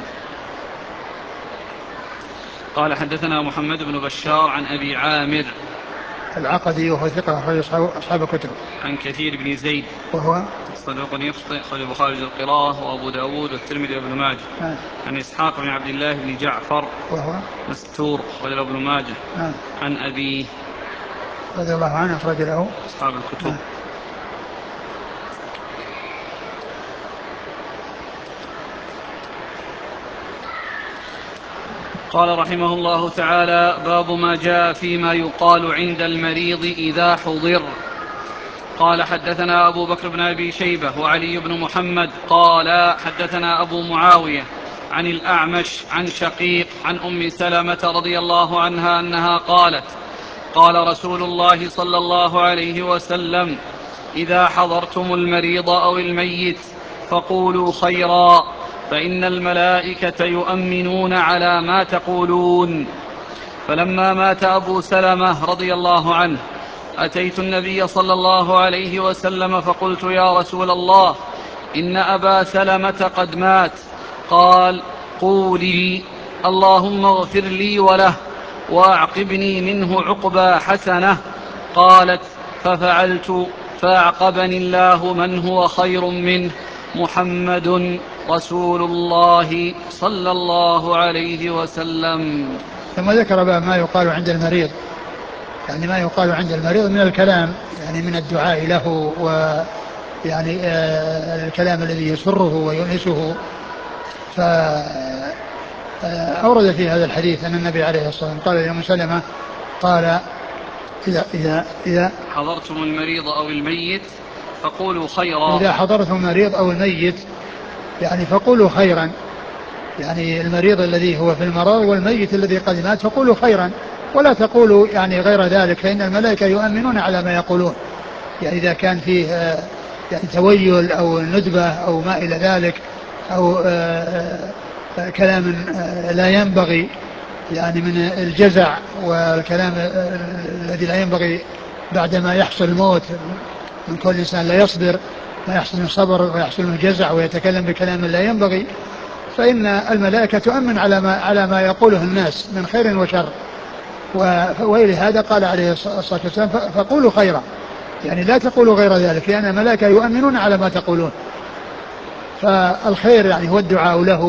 قال حدثنا محمد بن بشار عن أبي عامر
العقدي وهو ثقة خرج أصحاب الكتب.
عن كثير بن زيد
وهو
صدوق يخطئ خرج البخاري القراءة وأبو داود والترمذي وابن ماجه.
نعم.
عن إسحاق بن عبد الله بن جعفر
وهو
مستور خرج ابن ماجه.
نعم.
عن أبي
رضي الله عنه أخرج له
أصحاب الكتب. نعم. قال رحمه الله تعالى: باب ما جاء فيما يقال عند المريض إذا حضر. قال حدثنا أبو بكر بن أبي شيبة وعلي بن محمد قال حدثنا أبو معاوية عن الأعمش عن شقيق عن أم سلمة رضي الله عنها أنها قالت قال رسول الله صلى الله عليه وسلم إذا حضرتم المريض أو الميت فقولوا خيرا فإن الملائكة يؤمنون على ما تقولون. فلما مات أبو سلمة رضي الله عنه أتيت النبي صلى الله عليه وسلم فقلت يا رسول الله إن أبا سلمة قد مات. قال قولي اللهم اغفر لي وله وأعقبني منه عقبى حسنة. قالت ففعلت فأعقبني الله من هو خير منه محمد رسول الله صلى الله عليه وسلم.
ثم ذكر بقى ما يقال عند المريض، يعني ما يقال عند المريض من الكلام، يعني من الدعاء له ويعني آه الكلام الذي يسره ويؤنسه. فأورد في هذا الحديث أن النبي عليه الصلاة والسلام قال لأم سلمة قال إذا, إذا, إذا
حضرتم المريض أو الميت فقولوا خيرا.
إذا حضرتم المريض أو الميت يعني فقولوا خيرا، يعني المريض الذي هو في المرض والميت الذي قد مات فقولوا خيرا ولا تقولوا يعني غير ذلك، فإن الملائكة يؤمنون على ما يقولون. يعني إذا كان فيه يعني تويل أو ندبة أو ما إلى ذلك أو كلام لا ينبغي، يعني من الجزع والكلام الذي لا ينبغي بعدما يحصل الموت من كل إنسان لا يصبر، ما يحصل من صبر ويحصل من جزع ويتكلم بكلام لا ينبغي، فإن الملائكة تؤمن على ما, على ما يقوله الناس من خير وشر. ولهذا قال عليه الصلاة والسلام فقولوا خيرا، يعني لا تقولوا غير ذلك، لأن الملائكة يؤمنون على ما تقولون. فالخير يعني هو الدعاء له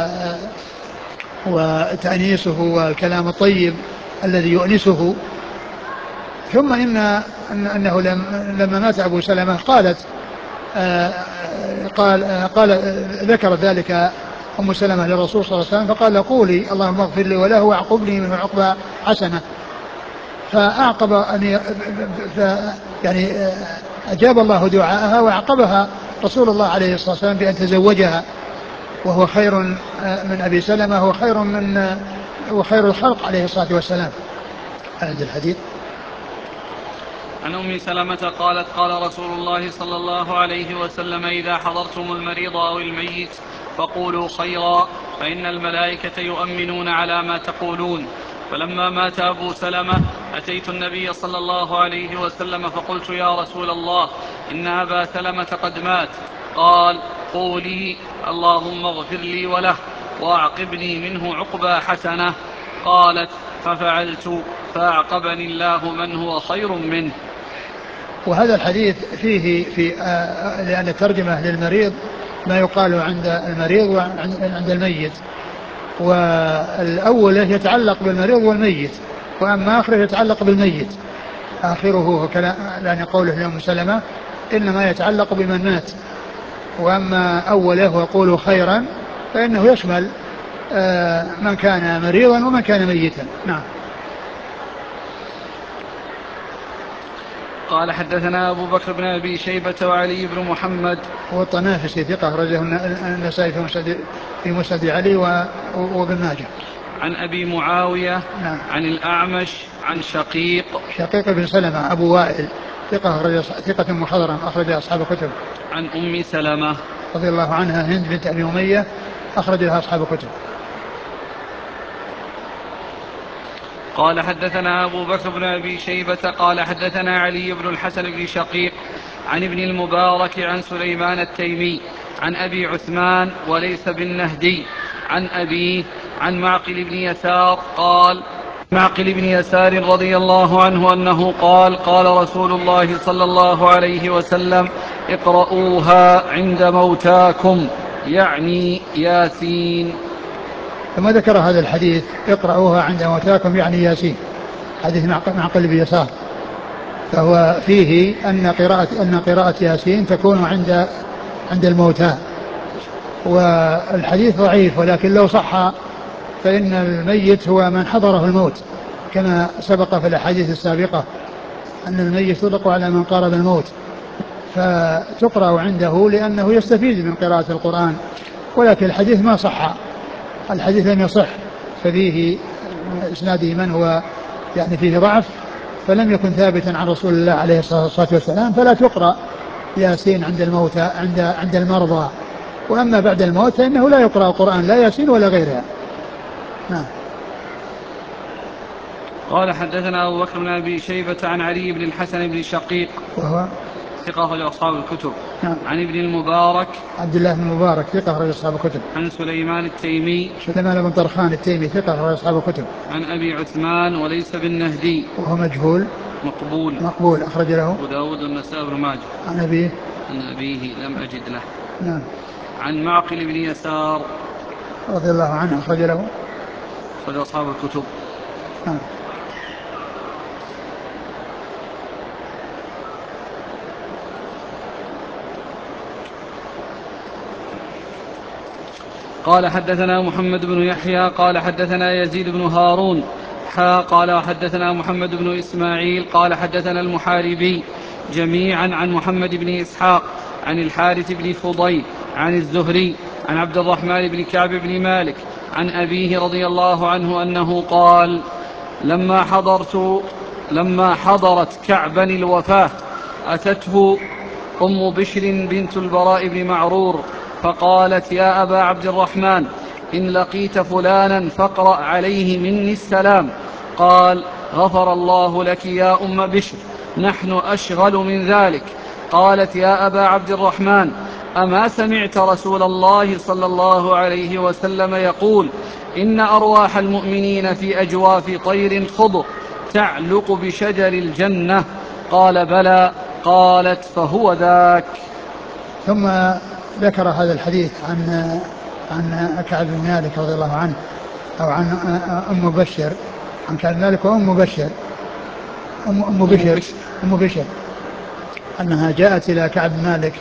وتأنيسه والكلام الطيب الذي يؤنسه. ثم إن أنه لما مات أبو سلمة قالت قال قال ذكر ذلك أم سلمة للرسول صلى الله عليه وسلم فقال قولي اللهم اغفر لي وله واعقبني منه عقبى حسنة. فأعقب أن يعني أجاب الله دعاءها وأعقبها رسول الله عليه الصلاة والسلام بأن تزوجها، وهو خير من أبي سلمة، هو خير من وخير الخلق عليه الصلاة والسلام. هذا الحديث.
عن أم سلمة قالت قال رسول الله صلى الله عليه وسلم إذا حضرتم المريض أو الميت فقولوا خيرا فإن الملائكة يؤمنون على ما تقولون. فلما مات أبو سلمة أتيت النبي صلى الله عليه وسلم فقلت يا رسول الله إن أبا سلمة قد مات. قال قولي اللهم اغفر لي وله وأعقبني منه عقبى حسنة. قالت ففعلت فأعقبني الله من هو خير منه.
وهذا الحديث فيه في آه لأن الترجمة للمريض ما يقال عند المريض وعند الميت، والأول يتعلق بالمريض والميت، وأما آخره يتعلق بالميت. آخره لأن قوله لأم سلمة إنما يتعلق بمن مات، وأما أوله وقولوا خيرا فإنه يشمل آه من كان مريضا ومن كان ميتا. نعم.
قال حدثنا أبو بكر بن أبي شيبة وعلي بن محمد
والطنافسي ثقة أخرجه النسائي في مسند علي وابن ماجه.
عن أبي معاوية
نعم.
عن الأعمش عن شقيق
شقيق بن سلمة أبو وائل ثقة ثقة محضرم أخرج أصحاب الكتب.
عن أم سلمة
رضي الله عنها هند بنت أبي أمية أخرج لها أصحاب الكتب.
قال حدثنا أبو بكر بن أبي شيبة قال حدثنا علي بن الحسن بن شقيق عن ابن المبارك عن سليمان التيمي عن أبي عثمان وليس بالنهدي عن أبيه عن معقل بن يسار قال معقل بن يسار رضي الله عنه أنه قال قال رسول الله صلى الله عليه وسلم اقرؤوها عند موتاكم يعني ياسين.
ثم ذكر هذا الحديث اقرأوها عند موتاكم يعني ياسين، حديث معقل بن يسار، فهو فيه أن قراءة أن قراءة ياسين تكون عند عند الموتى. والحديث ضعيف، ولكن لو صح فإن الميت هو من حضره الموت، كما سبق في الأحاديث السابقة أن الميت يطلق على من قارب الموت، فتقرأ عنده لأنه يستفيد من قراءة القرآن. ولكن الحديث ما صح، الحديث لم يصح، ففيه إسناده من هو يعني فيه ضعف، فلم يكن ثابتا عن رسول الله عليه الصلاة والسلام. فلا تقرأ ياسين عند الموتى عند عند المرضى، وأما بعد الموت فإنه لا يقرأ القرآن لا ياسين ولا غيرها. نعم.
قال حدثنا أبو بكر بن أبي شيبة عن علي بن الحسن بن شقيق
وهو
ثقة لأصحاب الكتب.
نعم.
عن ابن المبارك
عبد الله بن المبارك ثقة لأصحاب الكتب.
عن سليمان التيمي
سليمان بن طرخان التيمي ثقة لأصحاب الكتب.
عن أبي عثمان وليس بالنهدي
وهو مجهول
مقبول
مقبول أخرج له
أبو داود والنسائي بن ماجه.
عن أبيه
عن أبيه لم أجد له.
نعم.
عن معقل بن يسار
رضي الله عنه أخرج له
أخرج أصحاب الكتب.
نعم.
قال حدثنا محمد بن يحيى قال حدثنا يزيد بن هارون حا قال حدثنا محمد بن إسماعيل قال حدثنا المحاربي جميعا عن محمد بن إسحاق عن الحارث بن فضيل عن الزهري عن عبد الرحمن بن كعب بن مالك عن أبيه رضي الله عنه أنه قال لما حضرت لما حضرت كعبا الوفاة أتته أم بشر بنت البراء بن معرور فقالت يا أبا عبد الرحمن إن لقيت فلانا فاقرأ عليه مني السلام. قال غفر الله لك يا أم بشر نحن أشغل من ذلك. قالت يا أبا عبد الرحمن أما سمعت رسول الله صلى الله عليه وسلم يقول إن أرواح المؤمنين في أجواف طير خضر تعلق بشجر الجنة؟ قال بلى. قالت فهو ذاك.
ثم ذكر هذا الحديث عن عن كعب بن مالك رضي الله عنه، أو عن أم بشر، عن كعب بن مالك وأم بشر أم, أم بشر أم بشر أنها جاءت إلى كعب بن مالك.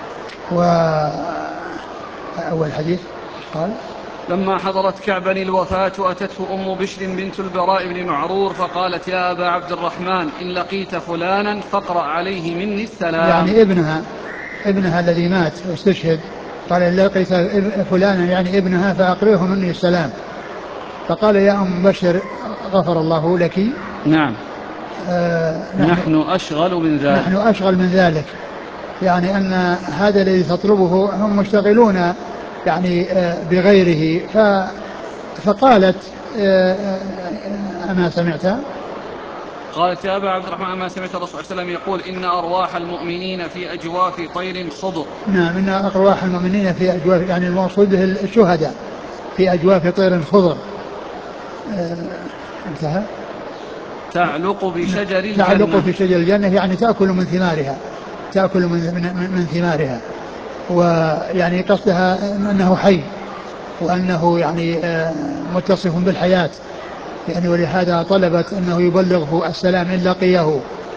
وأول الحديث قال
لما حضرت كعبا الوفاة أتته أم بشر بنت البراء بن معرور فقالت يا أبا عبد الرحمن إن لقيت فلانا فاقرأ عليه مني السلام.
يعني ابنها ابنها الذي مات واستشهد، قال إن لقيت فلانا يعني ابنها فأقرئه مني السلام. فقال يا أم بشر غفر الله لك.
نعم.
آه
نحن, نحن أشغل من ذلك
نحن أشغل من ذلك يعني أن هذا الذي تطلبه هم مشتغلون يعني آه بغيره. فقالت آه أما سمعت
قالت يا أبا عبد الرحمن أما سمعت الرسول صلى الله عليه وسلم يقول إن أرواح المؤمنين في أجواف طير خضر.
نعم إن أرواح المؤمنين في أجواف، يعني المقصود به الشهداء في أجواف طير خضر. آه انتهى.
تعلق بشجر الجنة.
تعلق في شجر الجنة يعني تأكل من ثمارها، تأكل من, من, من ثمارها. ويعني قصدها أنه حي وأنه يعني متصف بالحياة يعني، ولهذا طلبت أنه يبلغه السلام إن لقيه.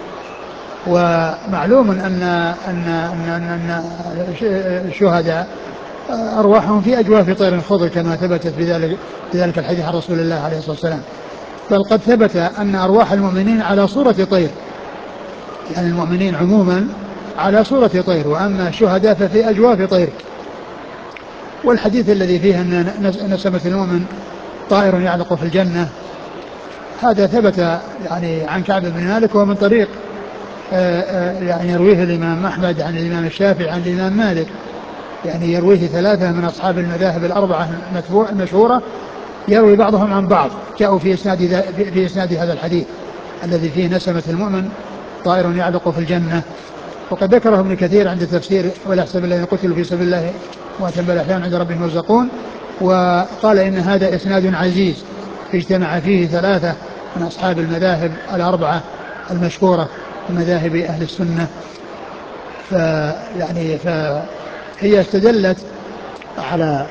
ومعلوم أن أن أن أن الشهداء أرواحهم في أجواف طير خضر كما ثبتت في ذلك في ذلك الحديث عن رسول الله عليه الصلاة والسلام. بل قد ثبت أن أرواح المؤمنين على صورة طير، يعني المؤمنين عموما على صورة طير، وأما الشهداء ففي أجواف طير. والحديث الذي فيه أن نسمة المؤمن طائر يعلق في الجنة هذا ثبت يعني عن كعب بن مالك، ومن طريق يعني يرويه الإمام أحمد عن الإمام الشافعي عن الإمام مالك، يعني يرويه ثلاثة من أصحاب المذاهب الأربعة المشهورة، يروي بعضهم عن بعض، جاءوا في إسناد في إسناد هذا الحديث الذي فيه نسمة المؤمن طائر يعلق في الجنة. وقد ذكره ابن كثير عند تفسير ولا يحسب الذين قتلوا في سبيل الله أمواتا بل أحياء عند ربهم يرزقون، وقال إن هذا إسناد عزيز اجتمع فيه ثلاثة من أصحاب المذاهب الأربعة المشهورة من مذاهب أهل السنة. فيعني فهي استدلت على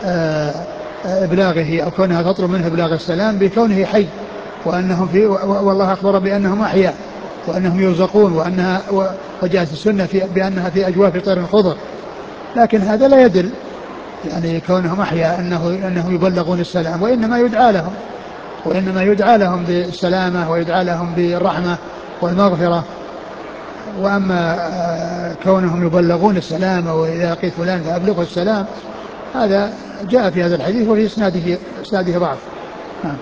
إبلاغه أو كونها تطلب منه إبلاغ السلام بكونه حي، وأنهم في والله أخبر بأنهم أحياء وأنهم يرزقون، وأنها وجاءت السنة في بأنها في أجواف طير خضر. لكن هذا لا يدل يعني كونهم أحياء أنه أنهم يبلغون السلام، وإنما يدعى لهم وإنما يدعى لهم بالسلامة ويدعى لهم بالرحمة والمغفرة. وأما آه، كونهم يبلغون السلام وإذا لقيت فلان فأبلغه السلام، هذا جاء في هذا الحديث وفي إسناده إسناده ضعف. نعم.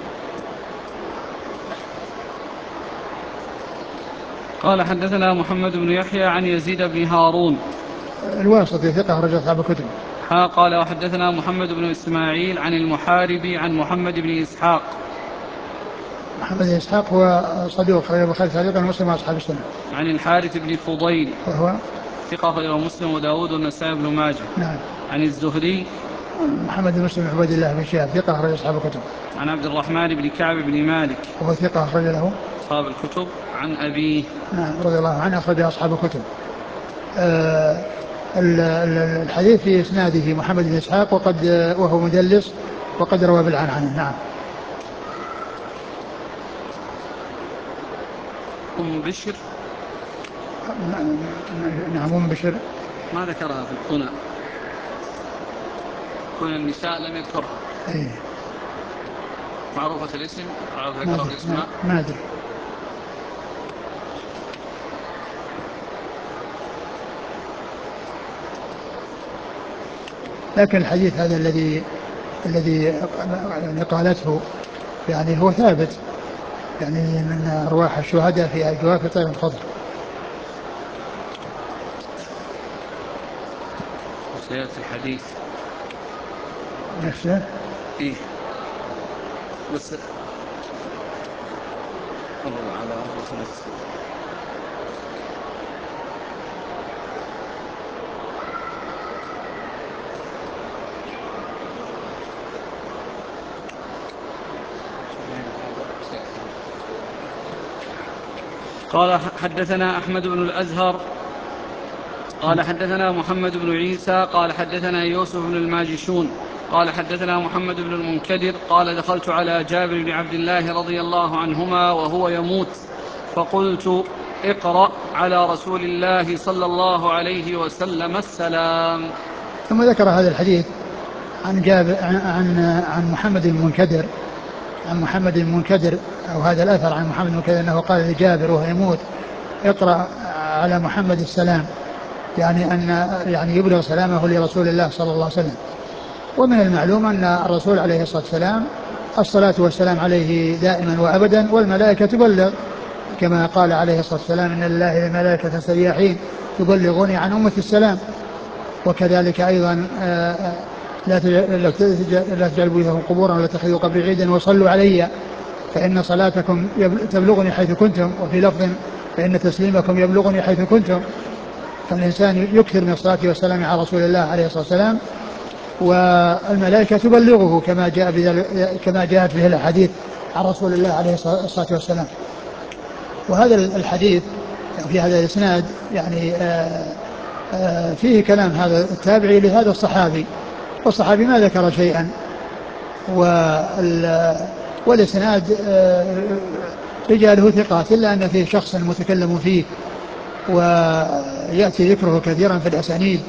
قال حدثنا محمد بن يحيى عن يزيد بن هارون
الواسطي ثقة أخرج أصحاب الكتب.
ها قال وحدثنا محمد بن إسماعيل عن المحاربي عن محمد بن إسحاق.
محمد بن إسحاق هو صدوق أخرج البخاري تعليقا ومسلم وأصحاب السنة.
عن الحارث بن فضيل
وهو
ثقة أخرجه مسلم وداود والنسائي بن ماجه.
نعم.
عن الزهري
محمد بن مسلم بن عبد الله بن شهاب ثقة أخرج أصحاب الكتب.
عن عبد الرحمن بن كعب بن مالك
وهو ثقة أخرج له
أصحاب الكتب. عن أبيه
نعم رضي الله عنه أخرج أصحاب الكتب. آه الحديث في إسناده محمد بن إسحاق وقد وهو مدلس وقد روى بالعنعنة. نعم.
أم بشر
نعم أم بشر
ما ذكرها في الكنى، كنى النساء لم يذكرها.
أيه.
معروفة الاسم أو ذكرها في الاسم؟
ما أدري. لكن الحديث هذا الذي الذي يعني قالته يعني هو ثابت، يعني من أرواح الشهداء في أجواف طير الخضر.
وسيأتي الحديث
نفسه
إيه بس الله على أرض نفسه. قال حدثنا أحمد بن الأزهر قال حدثنا محمد بن عيسى قال حدثنا يوسف بن الماجشون قال حدثنا محمد بن المنكدر قال دخلت على جابر بن عبد الله رضي الله عنهما وهو يموت فقلت اقرأ على رسول الله صلى الله عليه وسلم السلام.
ثم ذكر هذا الحديث عن جابر عن عن محمد المنكدر عن محمد المنكدر أو هذا الأثر عن محمد المنكدر أنه قال لجابر وهو يموت اقرأ على محمد السلام، يعني أن يعني يبلغ سلامه لرسول الله صلى الله عليه وسلم. ومن المعلوم أن الرسول عليه الصلاة والسلام الصلاة والسلام عليه دائما وأبدا، والملائكة تبلغ كما قال عليه الصلاة والسلام إن لله ملائكة سياحين يبلغوني عن أمة السلام. وكذلك أيضا لا تجعلوا بيوتكم قبورا ولا تتخذوا قبري عيدا وصلوا علي فإن صلاتكم تبلغني حيث كنتم، وفي لفظ فإن تسليمكم يبلغني حيث كنتم. فالإنسان يكثر من الصلاة والسلام على رسول الله عليه الصلاة والسلام، والملائكة تبلغه كما جاء كما جاءت به الحديث عن رسول الله عليه الصلاة والسلام. وهذا الحديث في هذا الإسناد يعني آآ آآ فيه كلام هذا التابعي لهذا الصحابي، والصحابي ما ذكر شيئا، والإسناد رجاله ثقات إلا أن فيه شخص متكلم فيه ويأتي ذكره كثيرا في الأسانيد،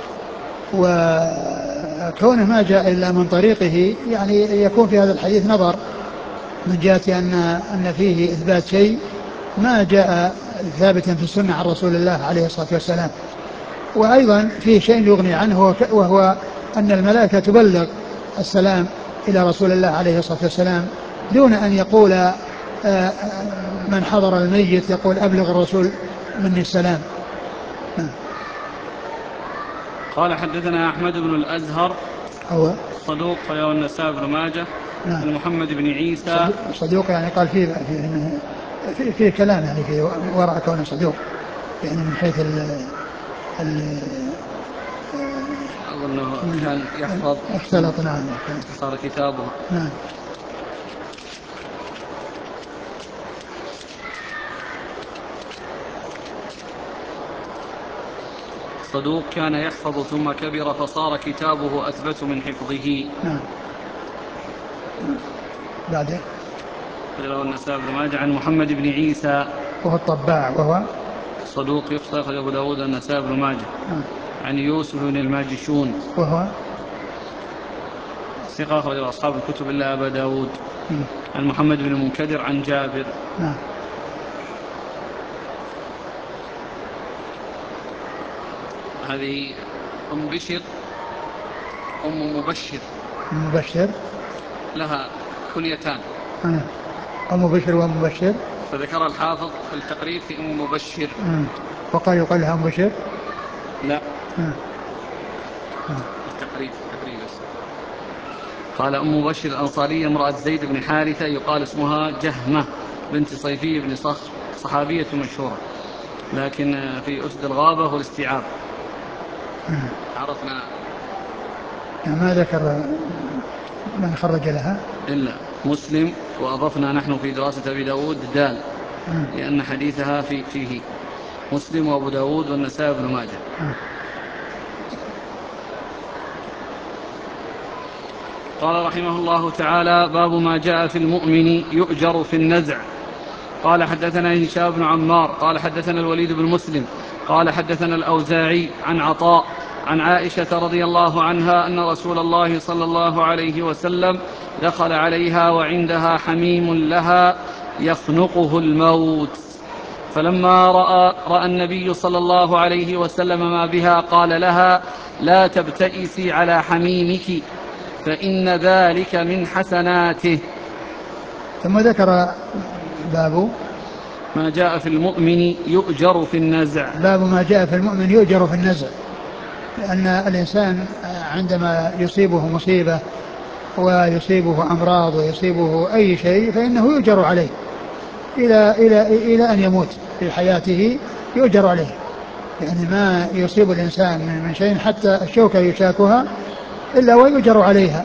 وكونه ما جاء إلا من طريقه يعني يكون في هذا الحديث نظر من جهة أن أن فيه إثبات شيء ما جاء ثابتا في السنة عن رسول الله عليه الصلاة والسلام. وأيضا فيه شيء يغني عنه وهو أن الملائكة تبلغ السلام إلى رسول الله عليه الصلاة والسلام دون أن يقول من حضر الميت يقول أبلغ الرسول مني السلام.
قال حدثنا أحمد بن الأزهر
هو
صدوق رواه النسائي بن ماجه. عن محمد بن عيسى
صدوق يعني قال فيه فيه, فيه, فيه كلام يعني في وراء كونه صدوق يعني من حيث ال ال
أظنه كان يحفظ
اختلط. نعم
صار كتابه.
نعم.
صدوق كان يحفظ ثم كبر فصار كتابه أثبت من حفظه.
نعم. بعده
رواه النسائي بن ماجه. عن محمد بن عيسى
وهو الطباع وهو
صدوق يخطئ أخرجه أبو داود والنسائي بن ماجه.
نعم.
عن يوسف بن الماجشون
وهو
ثقة أخرجه أصحاب الكتب إلا أبا داود.
م.
عن محمد بن المنكدر عن جابر.
نعم.
هذه أم بشر أم مبشر.
أم مبشر
لها كنيتان.
آه. أم بشر وأم مبشر.
فذكر الحافظ التقريب في أم مبشر.
آه. وقال يقال لها أم بشر.
لا.
آه. آه.
التقريب التقريب قال أم مبشر الأنصارية امرأة زيد بن حارثة يقال اسمها جهمة بنت صيفي بن صخر، صحابية مشهورة، لكن في أسد الغابة والاستيعاب.
آه.
عرفنا
ما ذكر من خرج لها
إلا مسلم، وأضفنا نحن في دراسة أبي داود دال، لأن حديثها في فيه مسلم وأبو داود والنسائي بن ماجه. قال رحمه الله تعالى: باب ما جاء في المؤمن يؤجر في النزع. قال حدثنا هشام بن عمار قال حدثنا الوليد بن مسلم قال حدثنا الأوزاعي عن عطاء عن عائشة رضي الله عنها أن رسول الله صلى الله عليه وسلم دخل عليها وعندها حميم لها يخنقه الموت، فلما رأى, رأى النبي صلى الله عليه وسلم ما بها قال لها: لا تبتئسي على حميمك فإن ذلك من حسناته.
ثم ذكر باب
ما جاء في المؤمن يؤجر في النزع.
باب ما جاء في المؤمن يؤجر في النزع، لأن الإنسان عندما يصيبه مصيبة ويصيبه أمراض ويصيبه أي شيء فإنه يؤجر عليه إلى, إلى, إلى أن يموت في حياته، يؤجر عليه. يعني ما يصيب الإنسان من شيء حتى الشوكة يشاكها إلا ويؤجر عليها.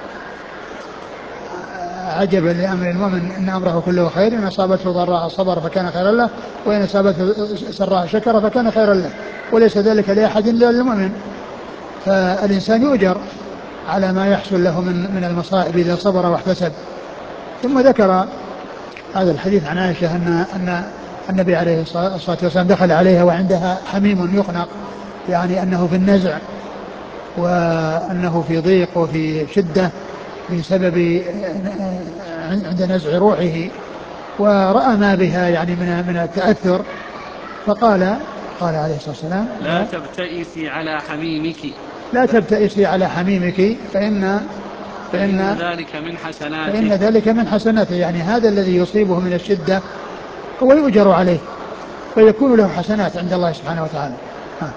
عجبا لأمر المؤمن إن أمره كله خير، إن أصابته ضراء صبر فكان خيرا له، وإن أصابته سراء شكر فكان خيرا له، وليس ذلك لأحد إلا للمؤمن. فالإنسان يؤجر على ما يحصل له من من المصائب إذا صبر واحتسب. ثم ذكر هذا الحديث عن عائشة أن أن النبي عليه الصلاة والسلام دخل عليها وعندها حميم يخنق، يعني أنه في النزع وأنه في ضيق وفي شدة بسبب عند نزع روحه، ورأى ما بها يعني من من التأثر، فقال قال عليه الصلاة والسلام:
لا تبتئسي على حميمك
لا تبتئسي على حميمك فإن
فإن ذلك من حسناته
فإن ذلك من حسناته. يعني هذا الذي يصيبه من الشدة هو يؤجر عليه فيكون له حسنات عند الله سبحانه وتعالى. ها.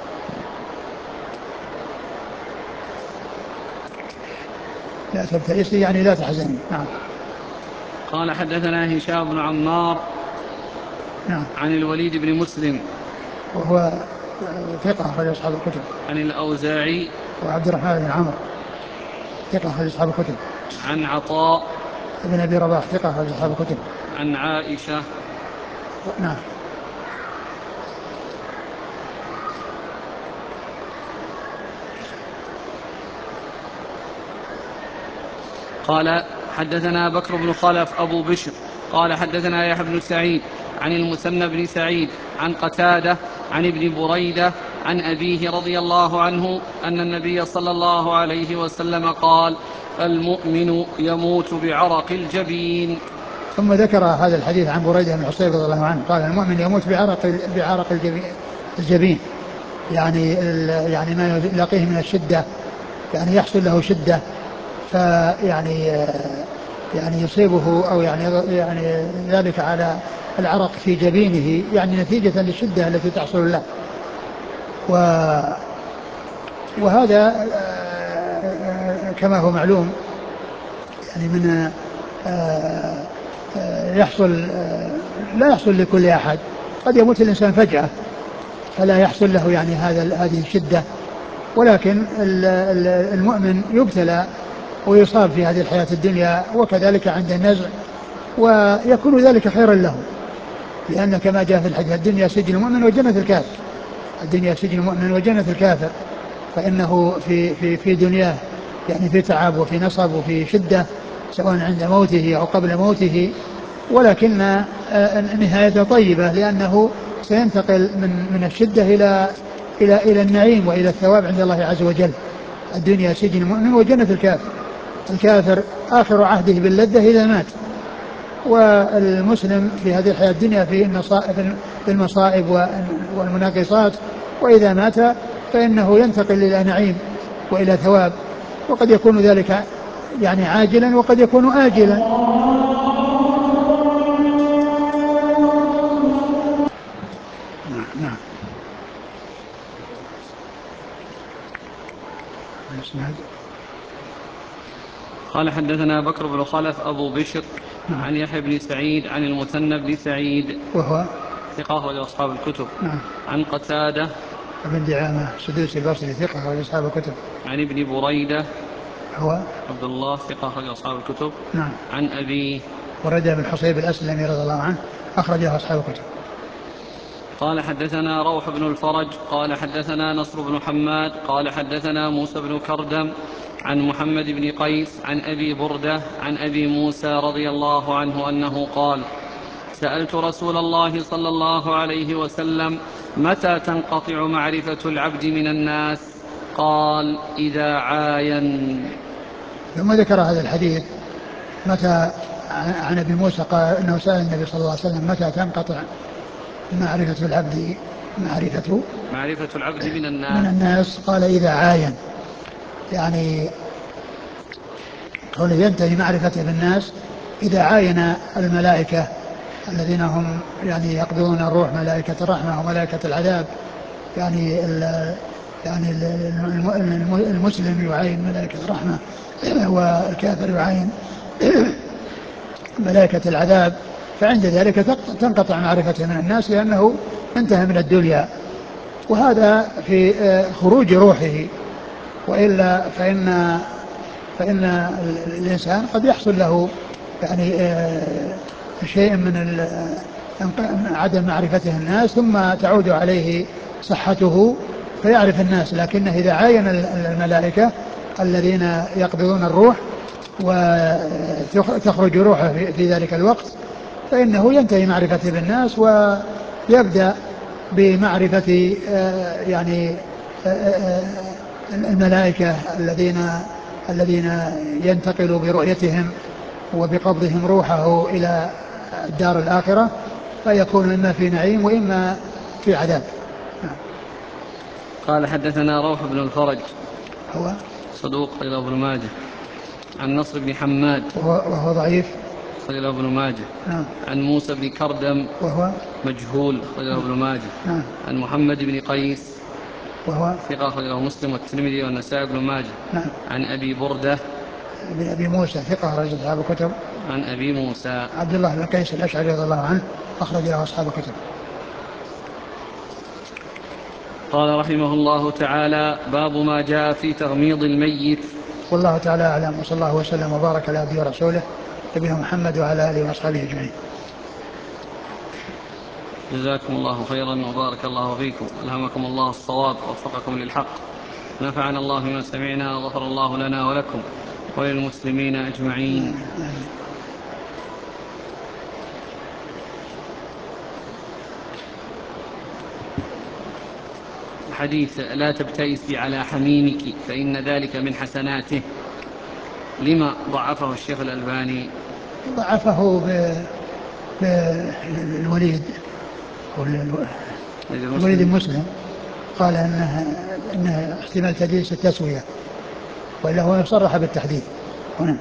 لا تبتئسي يعني لا تحزني. نعم.
قال حدثنا هشام بن عمار
نعم.
عن الوليد بن مسلم
وهو ثقة أخرج أصحاب الكتب.
عن الأوزاعي
وعبد الرحمن بن عمرو ثقة أخرج أصحاب الكتب.
عن عطاء
ابن أبي رباح ثقة أخرج أصحاب الكتب.
عن عائشة.
نعم.
قال حدثنا بكر بن خلف أبو بشر قال حدثنا يحيى بن سعيد عن المثنى بن سعيد عن قتادة عن ابن بريدة عن أبيه رضي الله عنه أن النبي صلى الله عليه وسلم قال: المؤمن يموت بعرق الجبين.
ثم ذكر هذا الحديث عن بريدة بن حصيب رضي الله عنه قال: المؤمن يموت بعرق بعرق الجبين، يعني يعني ما يلاقيه من الشدة، يعني يحصل له شدة فيعني يعني يصيبه أو يعني يعني ذلك على العرق في جبينه، يعني نتيجة للشدة التي تحصل له. و وهذا كما هو معلوم يعني من يحصل لا يحصل لكل أحد، قد يموت الإنسان فجأة فلا يحصل له يعني هذا هذه الشدة، ولكن المؤمن يبتلى ويصاب في هذه الحياة الدنيا وكذلك عند النزع، ويكون ذلك خيرا له، لأن كما جاء في الحديث: الدنيا سجن المؤمن وجنة الكافر. الدنيا سجن المؤمن وجنة الكافر، فإنه في في في دنياه يعني في تعب وفي نصب وفي شدة سواء عند موته أو قبل موته، ولكن نهايته طيبة لأنه سينتقل من من الشدة إلى إلى إلى النعيم وإلى الثواب عند الله عز وجل. الدنيا سجن المؤمن وجنة الكافر. الكافر آخر عهده باللذة إذا مات، والمسلم في هذه الحياة الدنيا في المصائب والمناقصات، وإذا مات فإنه ينتقل إلى نعيم وإلى ثواب، وقد يكون ذلك يعني عاجلا وقد يكون آجلا. نعم نعم.
قال حدثنا بكر بن خلف أبو بشر نعم. عن يحيى بن سعيد عن المثنى بن سعيد
وهو
ثقة لأصحاب الكتب
نعم.
عن قتادة
ابن دعامة السدوسي البصري ثقة لأصحاب الكتب.
عن ابن بريدة
هو
عبد الله ثقة لأصحاب الكتب
نعم.
عن أبي
بريدة بن حصيب الأسلمي رضي الله عنه أخرجه أصحاب الكتب.
قال حدثنا روح بن الفرج قال حدثنا نصر بن حماد قال حدثنا موسى بن كردم عن محمد بن قيس عن أبي بردة عن أبي موسى رضي الله عنه أنه قال سألت رسول الله صلى الله عليه وسلم متى تنقطع معرفة العبد من الناس؟ قال إذا عاين.
ثم ذكر هذا الحديث متى عن أبي موسى قال أنه سأل النبي صلى الله عليه وسلم متى تنقطع معرفة العبد معرفة
معرفة العبد من الناس
من الناس قال إذا عاين، يعني قوله ينتهي معرفته بالناس إذا عاين الملائكة الذين هم يعني يقبضون الروح، ملائكة الرحمة وملائكة العذاب. يعني ال يعني المسلم يعاين ملائكة الرحمة والكافر يعاين ملائكة العذاب، فعند ذلك تنقطع معرفته من الناس لأنه انتهى من الدنيا، وهذا في خروج روحه. وإلا فإن فإن الإنسان قد يحصل له يعني شيء من عدم معرفته الناس ثم تعود عليه صحته فيعرف الناس، لكنه إذا عاين الملائكة الذين يقبضون الروح وتخرج روحه في ذلك الوقت فإنه ينتهي معرفته بالناس ويبدأ بمعرفة يعني الملائكة الذين الذين ينتقل برؤيتهم وبقبضهم روحه إلى الدار الآخرة، فيكون إما في نعيم وإما في عذاب.
قال حدثنا روح بن الفرج
هو
صدوق إلى ابن ماجه عن نصر بن حماد
وهو ضعيف
إلى ابن ماجه
نعم.
عن موسى بن كردم
وهو
مجهول إلى ابن ماجه نعم. عن محمد بن قيس
وهو
ثقة أخرجه مسلم والترمذي والنسائي بن ماجه
نعم.
عن أبي بردة
بن أبي موسى ثقة أخرج أصحاب الكتب.
عن أبي موسى
عبد الله بن قيس الأشعري رضي الله عنه أخرج له أصحاب الكتب.
قال رحمه الله تعالى باب ما جاء في تغميض الميت.
والله تعالى أعلم، وصلى الله وسلم وبارك على عبده ورسوله نبينا محمد وعلى آله وأصحابه أجمعين.
جزاكم الله خيرا وبارك الله فيكم، ألهمكم الله الصواب ووفقكم للحق، نفعنا الله بما سمعنا وغفر الله لنا ولكم وللمسلمين أجمعين. حديث لا تبتئسي على حميمك فإن ذلك من حسناته، لما ضعفه الشيخ الألباني؟
ضعفه بالوليد الوليد المسلم، قال انه انه احتمال تدليس التسوية، ولا هو صرح بالتحديث هنا،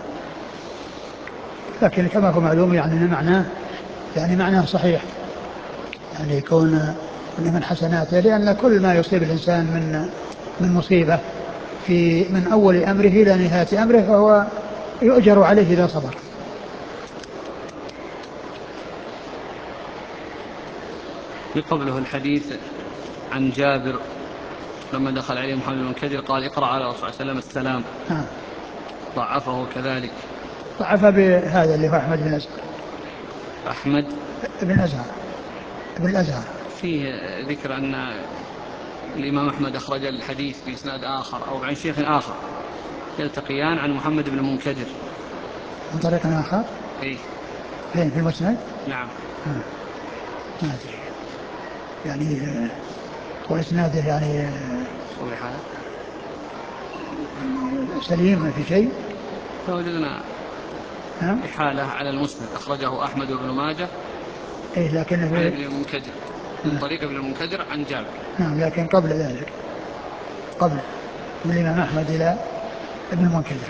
لكن كما هو معلوم يعني معناه يعني معناه صحيح، يعني يكون من حسناته، لأن كل ما يصيب الإنسان من من مصيبة في من أول أمره إلى نهاية أمره فهو يؤجر عليه إذا صبر.
بقبله الحديث عن جابر لما دخل عليه محمد بن المنكدر قال اقرأ على رسول الله صلى الله عليه وسلم السلام،
آه.
ضعفه كذلك.
ضعف بهذا اللي هو أحمد بن أزهر.
أحمد
بن أزهر بن الأزهر
فيه ذكر أن الإمام أحمد أخرج الحديث بإسناد آخر أو عن شيخ آخر يلتقيان عن محمد بن المنكدر
من طريق آخر.
إيه
فين في المسند؟
نعم.
آه. ما أدري يعني وإسناده يعني
صحيح
سليم ما في شيء.
فوجدنا إحالة على المسند أخرجه أحمد بن ماجه
إيه لكن
عن ابن المنكدر من طريق ابن المنكدر عن جابر.
نعم لكن قبل ذلك قبل من الإمام أحمد إلى ابن المنكدر.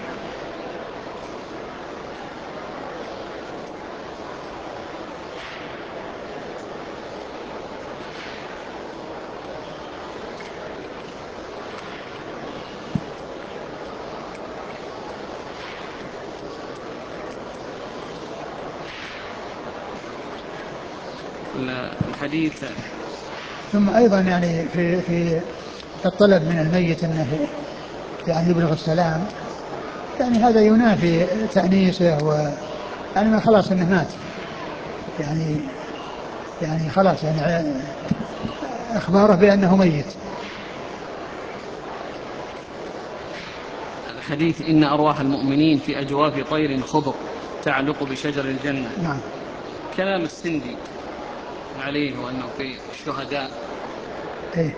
الحديث.
ثم أيضا يعني في في الطلب من الميت أنه يعني يبلغ السلام، يعني هذا ينافي تأنيسه، و يعني ما خلاص أنه مات، يعني يعني خلاص يعني إخباره بأنه ميت.
الحديث إن أرواح المؤمنين في أجواف طير خضر تعلق بشجر الجنة.
نعم.
كلام السندي عليه وأنه في الشهداء.
إيه؟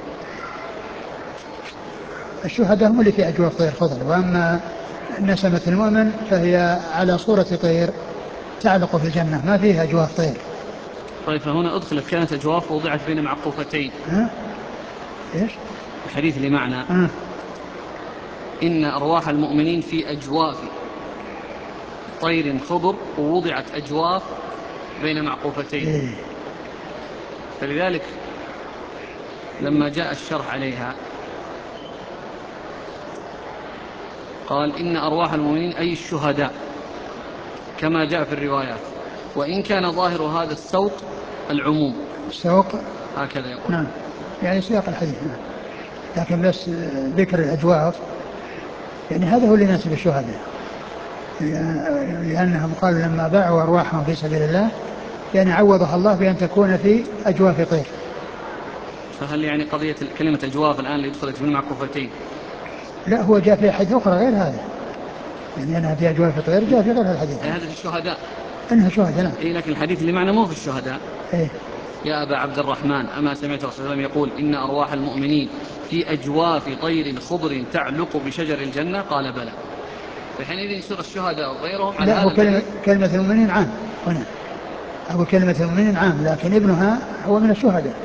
الشهداء هم اللي في أجواف طير خضر، وأما نسمة المؤمن فهي على صورة طير تعلق في الجنة، ما فيها أجواف طير.
طيب فهنا أدخلت كانت أجواف وضعت بين معقوفتين.
ها؟ إيش؟
الحديث اللي معنا
ها؟
إن أرواح المؤمنين في أجواف طير خضر ووضعت أجواف بين معقوفتين.
إيه؟
فلذلك لما جاء الشرح عليها قال إن أرواح المؤمنين أي الشهداء كما جاء في الروايات، وإن كان ظاهر هذا السوق العموم.
السوق
هكذا يقول.
نعم، يعني سياق الحديث. نعم. لكن بس ذكر الأجواف يعني هذا هو اللي يناسب الشهداء، لأنهم قالوا لما باعوا أرواحهم في سبيل الله يعني عوضها الله بأن تكون في أجواف طير.
فهل يعني قضية كلمة أجواف الآن اللي دخلت من معكوفتين؟
لا، هو جاء في حديث أخرى غير هذا، يعني أنها في أجواف طير جاء في غير الحديث.
هذا في الشهداء.
إنها شهداء. نعم.
إيه لكن الحديث اللي معنا مو في الشهداء.
إيه؟
يا أبا عبد الرحمن أما سمعت رسول الله يقول إن أرواح المؤمنين في أجواف طير خضر تعلق بشجر الجنة؟ قال بلى. فحينئذ يصير الشهداء وغيرهم على
لا،
هذا
هو كلمة,
الحديث.
كلمة المؤمنين عام هنا، هو كلمة المؤمنين عام، لكن ابنها هو من الشهداء،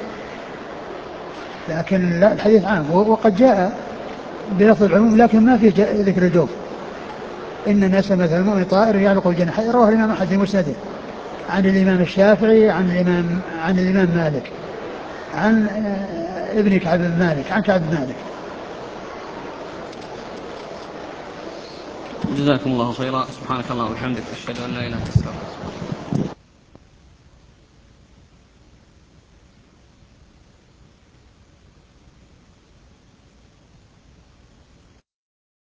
لكن لا الحديث عام، وقد جاء بلفظ العموم لكن ما في ذكر الجوف. إن نسمة المؤمن طائر يعلق الجنة، رواه الإمام أحمد في مسنده عن الإمام الشافعي عن الإمام عن الإمام مالك عن ابن كعب بن مالك عن كعب بن مالك.
جزاكم الله خيرا. سبحانك اللهم وبحمدك أشهد أن لا إله إلا أنت أستغفرك.